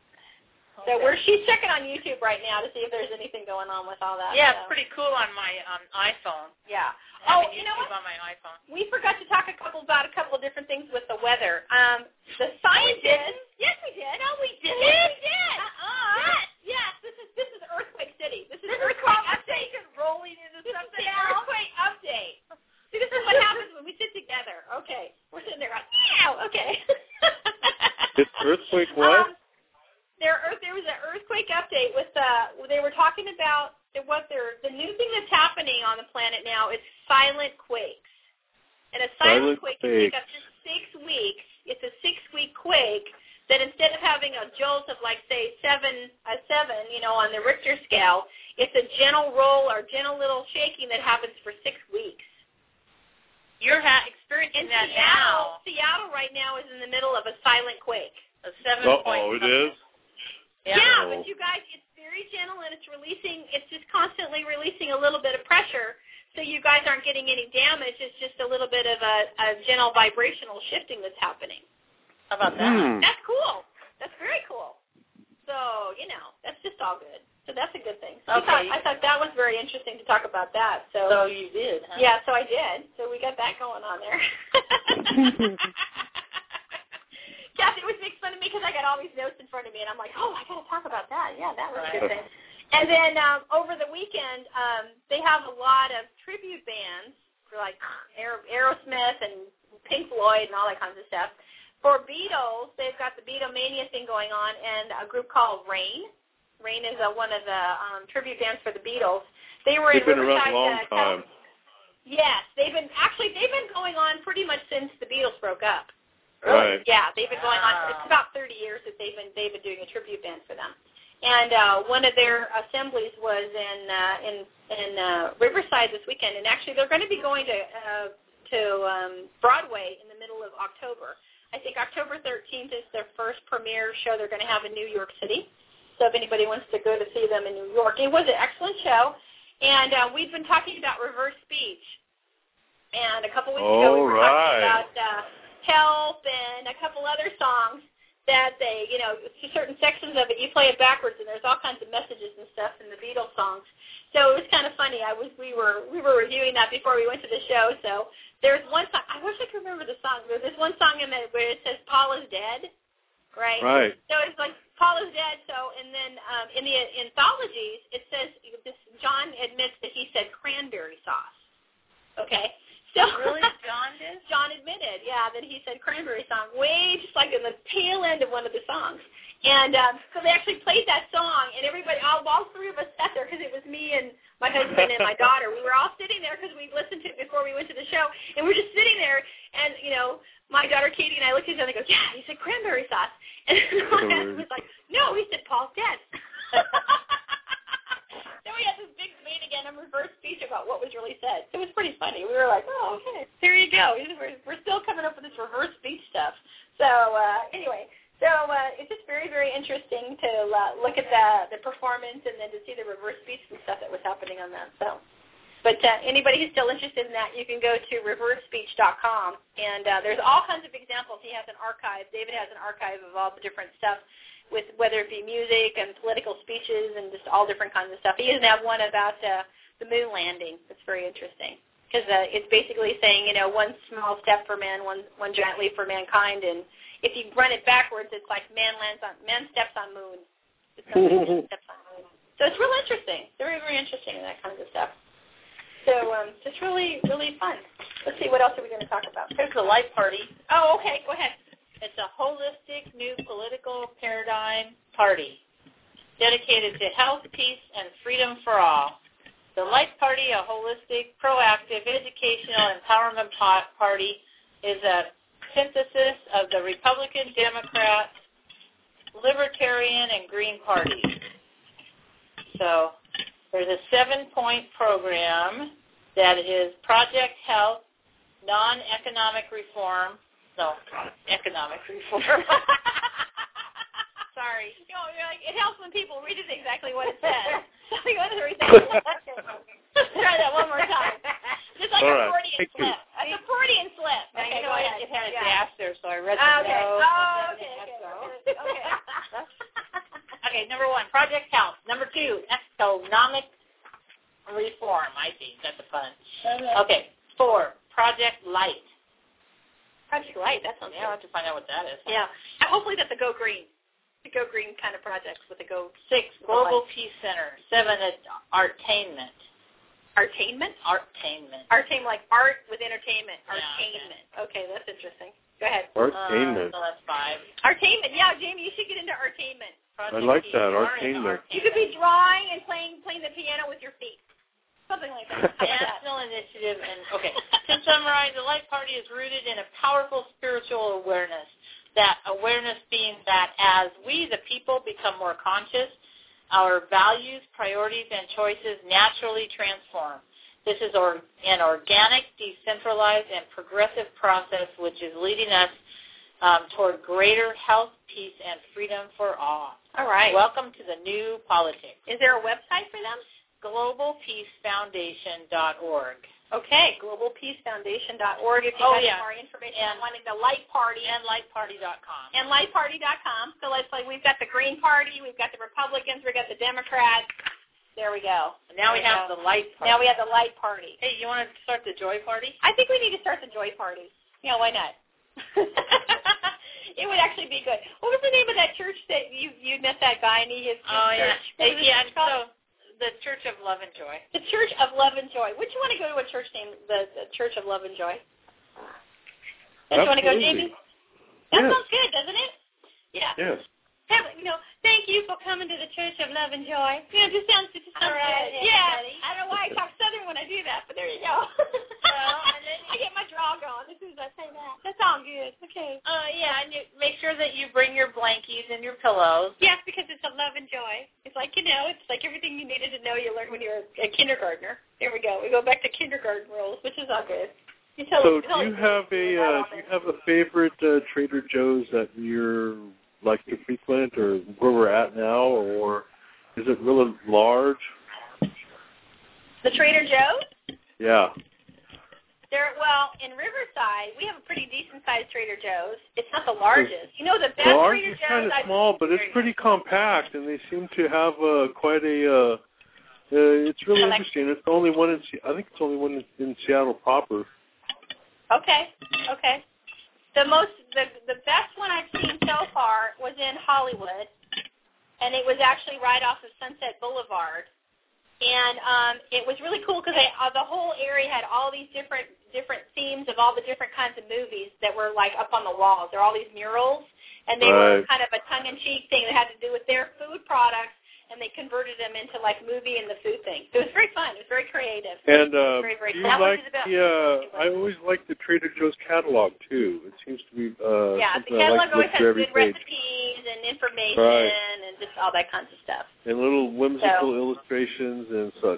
So we're she's checking on YouTube right now to see if there's anything going on with all that. Yeah, so. it's pretty cool on my um, iPhone. Yeah. Oh, Having you know YouTube what? on my iPhone. We forgot to talk a couple about a couple of different things with the weather. Um, the we scientists. Yes, we did. No, we did. Yes, we did. Uh-uh. Yes, yes. This is this is Earthquake City. This is This is Earthquake Update. rolling into This is something the else. Earthquake Update. See, this is what happens when we sit together. Okay, we're sitting there going, meow. Okay. It's earthquake what? Um, there, earth, there was an earthquake update with uh, they were talking about the, what they're, the new thing that's happening on the planet now is silent quakes. And a silent, Silent quake can take quake. up to six weeks. It's a six-week quake that instead of having a jolt of, like, say, seven, a seven, you know, on the Richter scale, it's a gentle roll or gentle little shaking that happens for six weeks. You're ha- experiencing In that Seattle, now. Seattle right now is in the middle of a silent quake. A seven Uh point oh, it something. is. Yeah, Yeah. but you guys, it's very very gentle, and it's releasing. It's just constantly releasing a little bit of pressure, so you guys aren't getting any damage. It's just a little bit of a, a gentle vibrational shifting that's happening. How about that? Mm. That's cool. That's very cool. So, you know, that's just all good. So that's a good thing. So Okay. I, thought, I thought that was very interesting to talk about that. So, So you did, huh? yeah, so I did. So we got that going on there. Kathy was making fun of me because I got all these notes in front of me, and I'm like, oh, I got to talk about that. Yeah, that was a good thing. And then um, over the weekend, um, they have a lot of tribute bands for like Aer- Aerosmith and Pink Floyd and all that kinds of stuff. For Beatles, they've got the Beatlemania thing going on, and a group called Rain. Rain is a, one of the um, tribute bands for the Beatles. They were They've in been around Riverside. a long uh, time. Yes, they've been actually they've been going on pretty much since the Beatles broke up. Right. Yeah, they've been going on. It's about thirty years that they've been they've been doing a tribute band for them. And uh, one of their assemblies was in uh, in in uh, Riverside this weekend, and actually they're going to be going to uh, to um, Broadway in the middle of October. I think October thirteenth is their first premiere show they're going to have in New York City. So if anybody wants to go to see them in New York, it was an excellent show. And uh, we've been talking about reverse speech. And a couple weeks ago we were right. talking about uh, Help and a couple other songs that they, you know, certain sections of it, you play it backwards, and there's all kinds of messages and stuff in the Beatles songs. So it was kind of funny. I was, we were, we were reviewing that before we went to the show. So there's one song. I wish I could remember the song. There's one song in there where it says Paul is dead, right? Right. So it's like Paul is dead. So and then um, in the anthologies, it says this. John admits that he said cranberry sauce. Okay. So Really, John did? John admitted, yeah, that he said cranberry song way just like in the tail end of one of the songs. And um, so they actually played that song, and everybody, all, all three of us sat there because it was me and my husband and my daughter. We were all sitting there because we listened to it before we went to the show, and we were just sitting there, and, you know, my daughter Katie and I looked at each other and go, yeah, he said cranberry sauce. And my husband was like, no, he said Paul's dead. Then we had this big debate again on reverse speech about what was really said. It was pretty funny. We were like, oh, okay, here you go. We're, we're still coming up with this reverse speech stuff. So uh, anyway, so uh, it's just very, very interesting to uh, look at the, the performance and then to see the reverse speech and stuff that was happening on that. So, but uh, anybody who's still interested in that, you can go to reverse speech dot com, and uh, there's all kinds of examples. He has an archive. David has an archive of all the different stuff, with whether it be music and political speeches and just all different kinds of stuff. He doesn't have one about uh, the moon landing. That's very interesting because uh, it's basically saying, you know, one small step for man, one one giant leap for mankind, and if you run it backwards, it's like man lands on man steps on moon. It's steps on moon. So it's real interesting. Very, very interesting, that kind of stuff. So um, it's really, really fun. Let's see, what else are we going to talk about? Here's the Light Party. Oh, okay. Go ahead. It's a holistic new political paradigm party dedicated to health, peace, and freedom for all. The Light Party, a holistic, proactive, educational empowerment party, is a synthesis of the Republican, Democrat, Libertarian, and Green parties. So there's a seven-point program that is Project Health, non-economic reform, No, economic reform. Sorry. You know, you're like, it helps when people read it exactly what it says. So you want to read that. Try that one more time. Just like All a right. Freudian Thank slip. Like a Freudian slip. Okay, Okay, go go ahead. ahead. It had a Yeah. dash there, so I read the Okay. no. Oh, okay. and Okay. then Okay. Okay, number one, Project Health. Number two, economic reform. I see. That's a fun. Okay, four, Project Light. Project Light. That sounds Yeah, I'll good. have to find out what that is. Yeah. And hopefully that's a Go Green. The Go Green kind of projects with the Go. Six, Global Peace Center. Seven, Artainment. Artainment? Artainment. Artainment, like art with entertainment. Yeah, Artainment. Okay. okay, that's interesting. Go ahead. Artainment. Uh, so that's five. Artainment. Yeah, Jamie, you should get into artainment. Project I like Peace. that, You are into artainment. You could be drawing and playing playing the piano with your feet. Something like that. How about that? National initiative. And okay, to summarize, the Light Party is rooted in a powerful spiritual awareness. That awareness being that as we, the people, become more conscious, our values, priorities, and choices naturally transform. This is or, an organic, decentralized, and progressive process which is leading us um, toward greater health, peace, and freedom for all. All right. Welcome to the new politics. Is there a website for them? global peace foundation dot org. Okay, global peace foundation dot org if you oh, have yeah. more information and, on wanting the Light Party. And light party dot com. And light party dot com. So let's like we've got the Green Party, we've got the Republicans, we've got the Democrats. There we go. And now there we have go. the Light Party. Now we have the Light Party. Hey, you want to start the Joy Party? I think we need to start the Joy Party. Yeah, why not? It would actually be good. What was the name of that church that you you met that guy and he his, his Oh church? yeah, yeah. So the Church of Love and Joy. The Church of Love and Joy. Would you want to go to a church named the, the Church of Love and Joy? Don't you want to go, Jamie? That yes. sounds good, doesn't it? Yeah. Yes. Have, you know, thank you for coming to the Church of Love and Joy. You know, just sounds, just sounds right, good. Yeah. I don't know why I talk Southern when I do that, but there you go. Well, and then I get my draw going as soon as I say that. That sounds good. Okay. Uh, yeah, and you make sure that you bring your blankies and your pillows. Yes, because it's a love and joy. It's like, you know, it's like everything you needed to know you learned when you were a kindergartner. There we go. We go back to kindergarten rules, which is all good. You tell So us, tell do you us, have a uh, do you have a favorite uh, Trader Joe's that you're like to frequent, or where we're at now, or is it really large? The Trader Joe's? Yeah. There, well, in Riverside, we have a pretty decent-sized Trader Joe's. It's not the largest. You know, the best Well, ours Trader is Joe's kind of I've small, but it's pretty compact, and they seem to have uh, quite a. Uh, uh, it's really interesting. It's the only one in. I think it's the only one in, in Seattle proper. Okay. Okay. The most, the the best one I've seen so far was in Hollywood, and it was actually right off of Sunset Boulevard. And um, it was really cool because uh, the whole area had all these different different themes of all the different kinds of movies that were like up on the walls. There were all these murals, and they right. were kind of a tongue-in-cheek thing that had to do with their food products, and they converted them into like movie and the food thing. So it was very fun. It was very creative. And uh, very, very do you cool. like the? Uh, I always like the Trader Joe's catalog too. It seems to be. Uh, yeah, the something I catalog like to always look has through every good page. recipes and information Right. and just all that kinds of stuff. And little whimsical So. illustrations and such.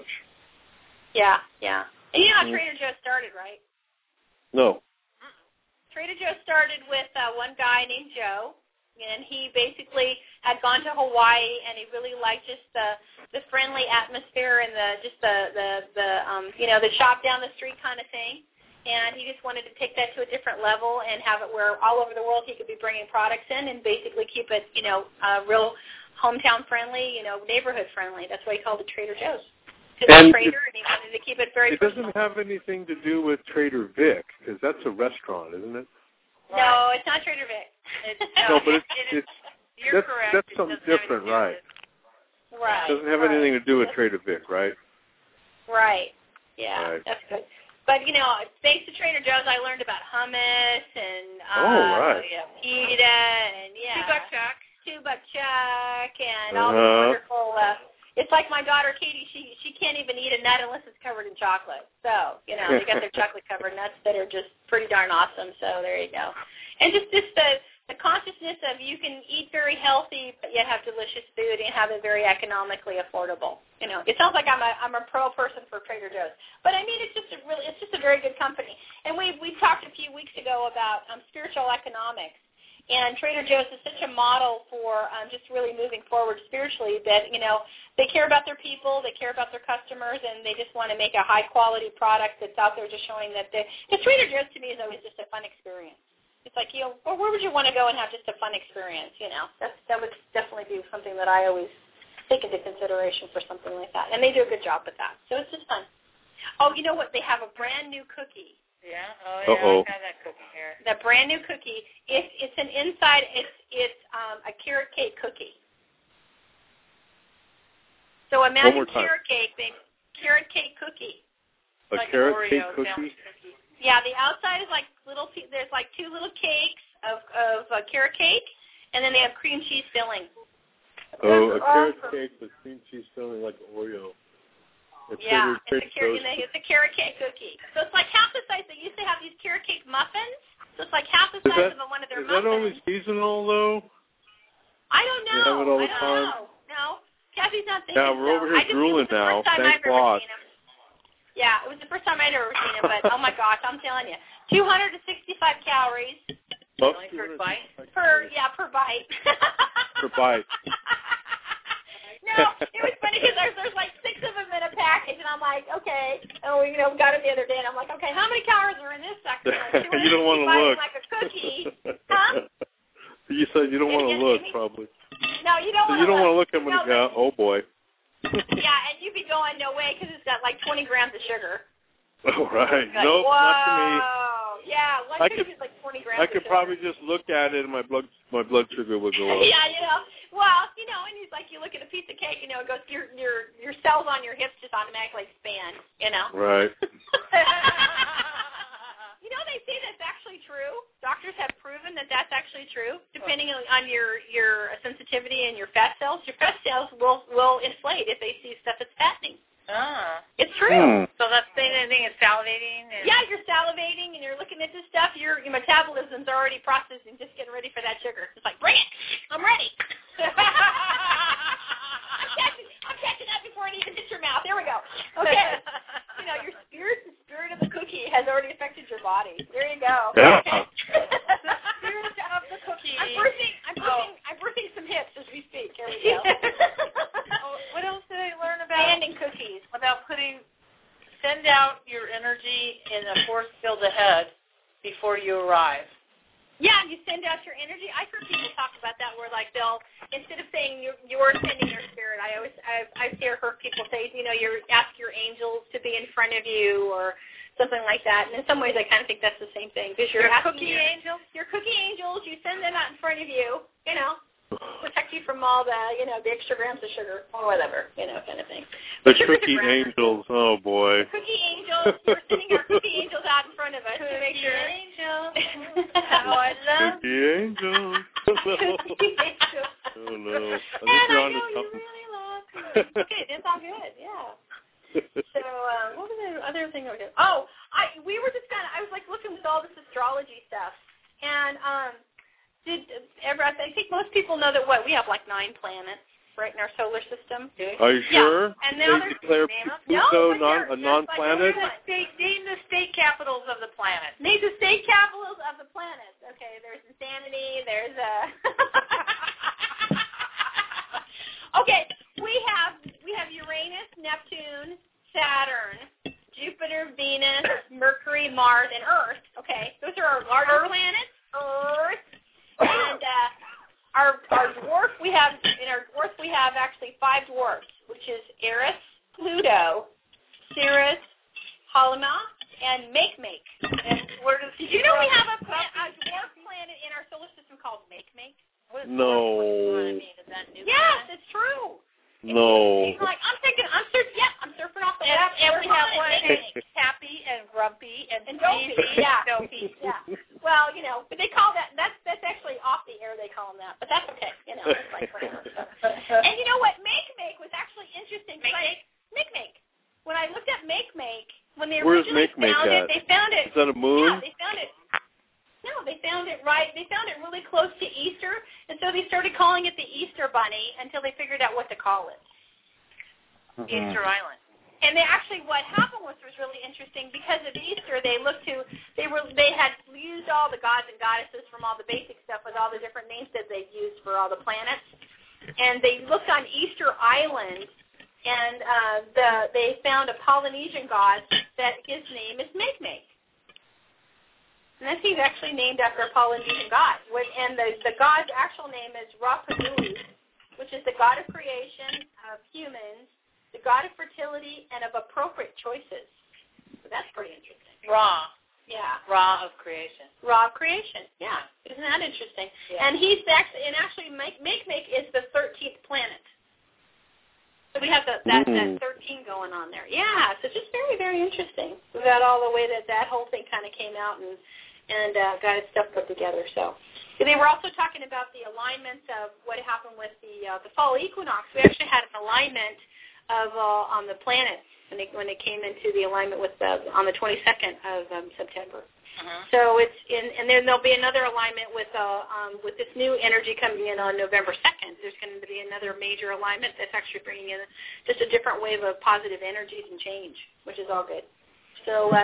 Yeah, yeah. And you know how Mm. Trader Joe started, right? No. Trader Joe started with uh, one guy named Joe, and he basically had gone to Hawaii, and he really liked just the the friendly atmosphere and the just the the the um you know the shop down the street kind of thing. And he just wanted to take that to a different level and have it where all over the world he could be bringing products in and basically keep it, you know, uh, real hometown friendly, you know, neighborhood friendly. That's why he called it Trader Joe's. He's a trader, and he wanted to keep it very It personal. doesn't have anything to do with Trader Vic, because that's a restaurant, isn't it? No, it's not Trader Vic. It's, No, but it's, it is, it's you're that's, correct. that's It something doesn't have different, anything to do right? with Right. It doesn't have right. anything to do with Trader Vic, right? Right. Yeah, Right. that's good. But, you know, thanks to Trader Joe's, I learned about hummus and uh, Oh, right. yeah, pita and, yeah. Two buck chuck. Two buck chuck and all Uh-huh. these wonderful, uh, it's like my daughter Katie, she she can't even eat a nut unless it's covered in chocolate. So, you know, they got their chocolate-covered nuts that are just pretty darn awesome. So there you go. And just, just the, the consciousness of you can eat very healthy but yet have delicious food and have it very economically affordable. You know, it sounds like I'm a I'm a pro person for Trader Joe's, but I mean it's just a really it's just a very good company. And we we talked a few weeks ago about um, spiritual economics, and Trader Joe's is such a model for um, just really moving forward spiritually that you know they care about their people, they care about their customers, and they just want to make a high quality product that's out there just showing that the because Trader Joe's to me is always just a fun experience. It's like, you know, well, where would you want to go and have just a fun experience, you know? That's, that would definitely be something that I always take into consideration for something like that. And they do a good job with that. So it's just fun. Oh, you know what? They have a brand new cookie. Yeah? Oh, yeah. Uh-oh. I've had that cookie here. The brand new cookie. It's, it's an inside, it's, it's um, a carrot cake cookie. So imagine carrot cake, they, carrot cake cookie. A like carrot Oreo cake cookie? cookie. Yeah, the outside is like little, there's like two little cakes of, of uh, carrot cake, and then they have cream cheese filling. Oh, a That's carrot awesome. cake with cream cheese filling like Oreo. It's Yeah, Trader it's a, carrot, Joe's. it's a carrot cake cookie. So it's like half the size. They used to have these carrot cake muffins. So it's like half the Is size that, of one of their is that only muffins. seasonal, though? I don't know. You have it all the I don't time? know. No, Kathy's not thinking Yeah, we're so. over here I just, drooling it was the now. First time Thank I've ever God. seen 'em. Yeah, it was the first time I'd ever seen them, but oh my gosh, I'm telling you, two hundred sixty-five calories, Oh, Only per bite? Per, yeah, per bite. Per bite. No, it was funny because there's, there's like six of them in a package, and I'm like, okay. And we, you know, got it the other day, and I'm like, okay, how many calories are in this sucker? Like, you don't want to look. Like a cookie. Huh? You said you don't want to look, me, probably. No, you don't so want to You don't look. want to look at them. No, Yeah, oh, boy. Yeah, and you'd be going, no way, because it's got like twenty grams of sugar. Oh, right. Like, nope, whoa. not for me. Yeah, one I cookie could, is like twenty grams I of could sugar. probably just look at it and my blood my blood sugar would go up. Yeah, you know. Well, you know, and it's like you look at a piece of cake, you know, it goes your your your cells on your hips just automatically expand, you know. Right. You know, they say that's actually true. Doctors have proven that that's actually true. Depending on your your sensitivity and your fat cells, your fat cells will will inflate if they see stuff that's fattening. Ah. It's true. Hmm. So that's the same thing as salivating? And Yeah, you're salivating and you're looking at this stuff. Your your metabolism's already processing, just getting ready for that sugar. It's like, bring it. I'm ready. I'm catching, I'm catching up before it even hits your mouth. There we go. Okay. You know, your spirit, the spirit of the cookie has already affected your body. There you go. Yeah. Okay. The spirit of the cookie. I'm birthing, I'm birthing, Oh. I'm birthing some hips as we speak. There we go. Oh, what else did I learn about? Standing cookies. About putting, send out your energy in a force field ahead before you arrive. Yeah, you send out your energy. I've heard people talk about that where, like, they'll, instead of saying you're, you're sending your spirit, I always, I've, I've heard people say, you know, you ask your angels to be in front of you or something like that. And in some ways, I kind of think that's the same thing. Because you're your asking cookie your, angels? Your cookie angels, you send them out in front of you, you know, protect you from all the, you know, the extra grams of sugar or whatever, you know, kind of thing. The But sugar's a cookie ground. angels, oh boy. The cookie angels, we're sending our cookie angels out in front of us to make sure. Angels. How I love Cookie angels. Cookie angels. Oh no. I think And you're I on know to you something. really love cookies. Okay, that's all good, yeah. So, uh, what was the other thing I was doing? Oh, I we were just kind of, I was like looking with all this astrology stuff, and um, did ever? I think most people know that what we have like nine planets right in our solar system. Are you sure? Yeah, and now they there's declare no, Pluto but non, they're a just non-planet? like State, name the state capitals of the planet. Name the state capitals of the planets. Okay, there's Insanity. There's a. Okay, we have we have Uranus, Neptune, Saturn, Jupiter, Venus, Mercury, Mars, and Earth. Okay, those are our larger planets. Earth, and uh, our our dwarf we have in our dwarf we have actually five dwarfs, which is Eris, Pluto, Ceres, Ptolemy, and Makemake. And where does did you know we have a, pla- a dwarf planet in our solar system called Makemake? What is No. I mean, is that new? Yes, it's true. No. He's like, I'm thinking, I'm surfing, yeah, I'm surfing off the And, web. and we have one Makemake. happy and grumpy and, And dopey, sleepy. yeah. Dopey. Yeah. Well, you know, but they call that, that's that's actually off the air they call them that. But that's okay, you know. It's like whatever. And you know what? Makemake was actually interesting. Makemake? Makemake. When I looked at Makemake, when they Where's originally Makemake found at? it, they found it. Is that a moon? Yeah, they found it. No, they found it right. They found it really close to Easter, and so they started calling it the Easter Bunny until they figured out what to call it. Mm-hmm. Easter Island. And they actually, what happened was was really interesting because of Easter. They looked to, they were, they had used all the gods and goddesses from all the basic stuff with all the different names that they used for all the planets, and they looked on Easter Island, and uh, the they found a Polynesian god that his name is Makemake. And that's he's actually named after a Polynesian god. And the, the god's actual name is Rapanui, which is the god of creation, of humans, the god of fertility, and of appropriate choices. So that's pretty interesting. Ra. Yeah. Ra of creation. Ra of creation. Yeah. Isn't that interesting? Yeah. And he's actually, and actually Makemake is the thirteenth planet. So we have the, that, that thirteen going on there. Yeah, so just very, very interesting about all the way that that whole thing kind of came out and and uh, got its stuff put together. So they were also talking about the alignment of what happened with the uh, the fall equinox. We actually had an alignment of uh, on the planets when they when they came into the alignment with the, on the twenty-second of um, September. Uh-huh. So it's in, and then there'll be another alignment with uh, um, with this new energy coming in on November second. There's going to be another major alignment that's actually bringing in just a different wave of positive energies and change, which is all good. So um,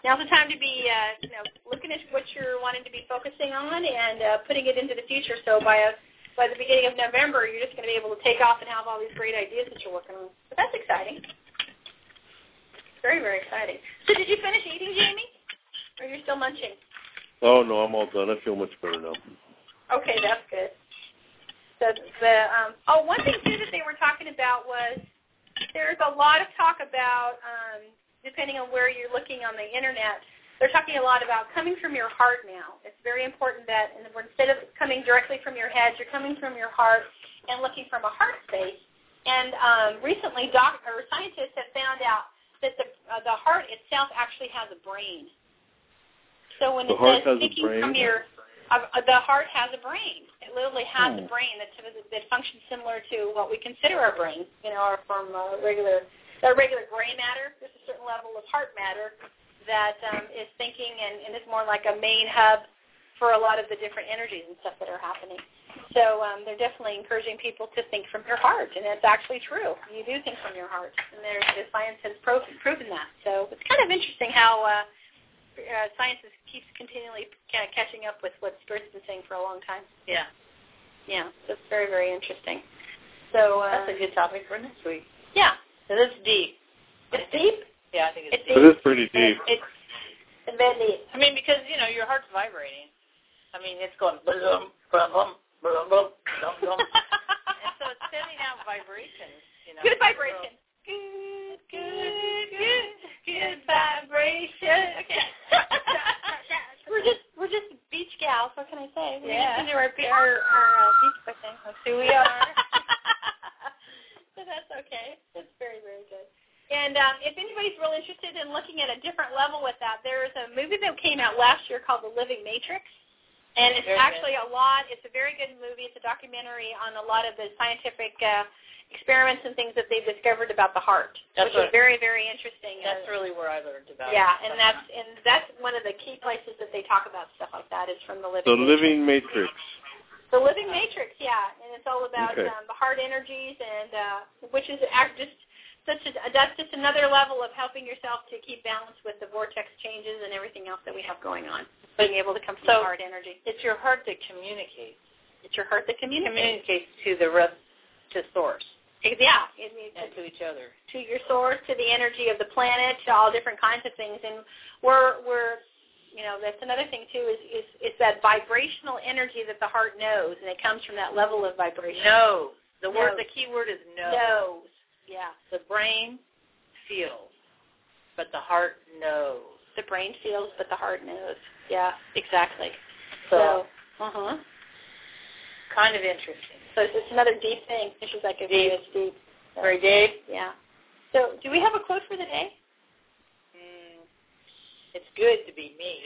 now's the time to be, uh, you know, looking at what you're wanting to be focusing on and uh, putting it into the future. So by a, by the beginning of November, you're just going to be able to take off and have all these great ideas that you're working on. So that's exciting. Very, very exciting. So did you finish eating, Jamie? Or are you still munching? Oh, no, I'm all done. I feel much better now. Okay, that's good. So the um, oh, one thing, too, that they were talking about was there's a lot of talk about, um, depending on where you're looking on the Internet, they're talking a lot about coming from your heart now. It's very important that instead of coming directly from your head, you're coming from your heart and looking from a heart space. And um, recently, doc- or scientists have found out that the uh, the heart itself actually has a brain. So when the it heart says has speaking a brain? from your, uh, the heart has a brain. It literally has hmm. a brain that that functions similar to what we consider our brain. You know, or from uh, regular, uh, regular gray matter. There's a certain level of heart matter that um, is thinking and, and is more like a main hub for a lot of the different energies and stuff that are happening. So um, they're definitely encouraging people to think from your heart, and it's actually true. You do think from your heart, and there's, the science has pro- proven that. So it's kind of interesting how uh, uh, science is, keeps continually kind of catching up with what Spirit's been saying for a long time. Yeah. Yeah, so it's very, very interesting. So uh, that's a good topic for next week. Yeah. So it's deep. It's deep? Yeah, I think it's, it's deep. It is pretty deep. It, it's, it's very deep. I mean, because, you know, your heart's vibrating. I mean, it's going boom, boom, boom, boom, boom, boom, boom. And so it's sending out vibrations, you know. Good vibration. Good, good, good, good vibration. Okay. we're just we're just beach gals. What can I say? We Yeah. just do our our, our uh, beach thing. That's who we are. So that's okay. That's very, very good. And um, if anybody's real interested in looking at a different level with that, there's a movie that came out last year called The Living Matrix. And it's very actually good. a lot, it's a very good movie. It's a documentary on a lot of the scientific uh, experiments and things that they've discovered about the heart, That's which what, is very, very interesting. That's uh, really where I learned about yeah, it. and that's and that's one of the key places that they talk about stuff like that is from The Living The Matrix. Living Matrix. The Living Matrix, yeah, and it's all about Okay. um, the heart energies, and uh, which is act- just such a, that's just another level of helping yourself to keep balance with the vortex changes and everything else that we have going on. Being able to come from So, the heart energy. It's your heart that communicates. It's your heart that communicates. Communicates to the rest, to source. Yeah, it means And to each other. to your source, to the energy of the planet, to all different kinds of things, and we're we're you know that's another thing too is is is that vibrational energy that the heart knows, and it comes from that level of vibration. Knows. The word, Knows. the key word is knows. Knows. Yeah. The brain feels, but the heart knows. The brain feels, but the heart knows. Yeah, exactly. So, So uh-huh. kind of interesting. So it's, it's another deep thing. This is like a Deep. It's deep. So, Very deep. yeah. So do we have a quote for the day? Mm, it's good to be me.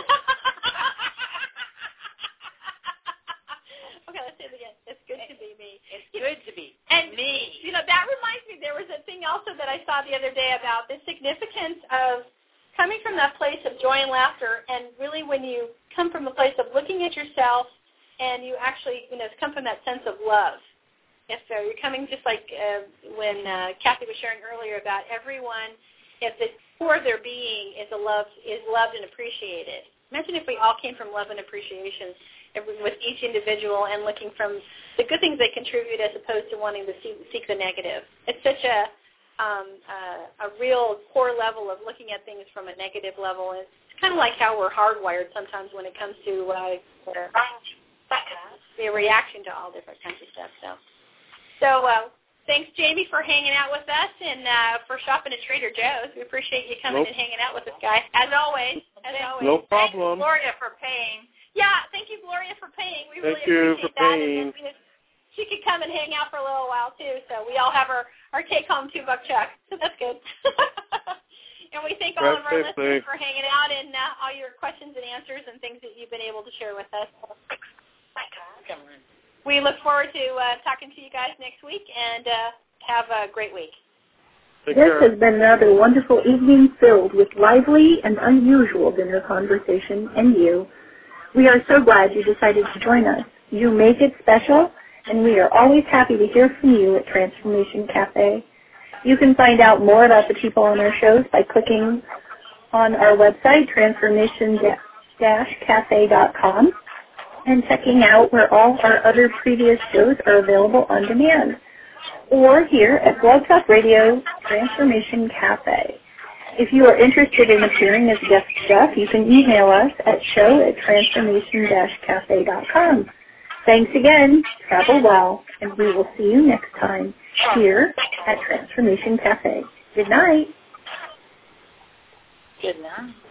Okay, let's say it again. It's good to be me. It's good to be And me. You know, that reminds me, there was a thing also that I saw the other day about the significance of coming from that place of joy and laughter, and really when you come from a place of looking at yourself and you actually, you know, come from that sense of love. If uh, you're coming just like uh, when uh, Kathy was sharing earlier about everyone, if the core of their being is a love, is loved and appreciated. Imagine if we all came from love and appreciation every, with each individual and looking from the good things they contribute as opposed to wanting to see, seek the negative. It's such a um, uh, a real core level of looking at things from a negative level. It's kind of like how we're hardwired sometimes when it comes to uh, the reaction to all different kinds of stuff. So, so uh, thanks, Jamie, for hanging out with us and uh, for shopping at Trader Joe's. We appreciate you coming Nope. and hanging out with us, guys. As always, as always. No problem. Gloria for paying. Yeah, thank you, Gloria, for paying. We really Thank you appreciate for that. paying. And then we, she could come and hang out for a little while, too. So we all have our, our take-home two-buck check. So that's good. And we thank all Right, of our safe, listeners safe. for hanging out and uh, all your questions and answers and things that you've been able to share with us. Come on. We look forward to uh, talking to you guys next week, and uh, have a great week. Take This care. has been another wonderful evening filled with lively and unusual dinner conversation and you. We are so glad you decided to join us. You make it special, and we are always happy to hear from you at Transformation Cafe. You can find out more about the people on our shows by clicking on our website, transformation dash cafe dot com, and checking out where all our other previous shows are available on demand, or here at Blog Talk Radio Transformation Cafe. If you are interested in appearing as a guest chef, you can email us at show at transformation dash cafe dot com. Thanks again, travel well, and we will see you next time here at Transformation Cafe. Good night. Good night.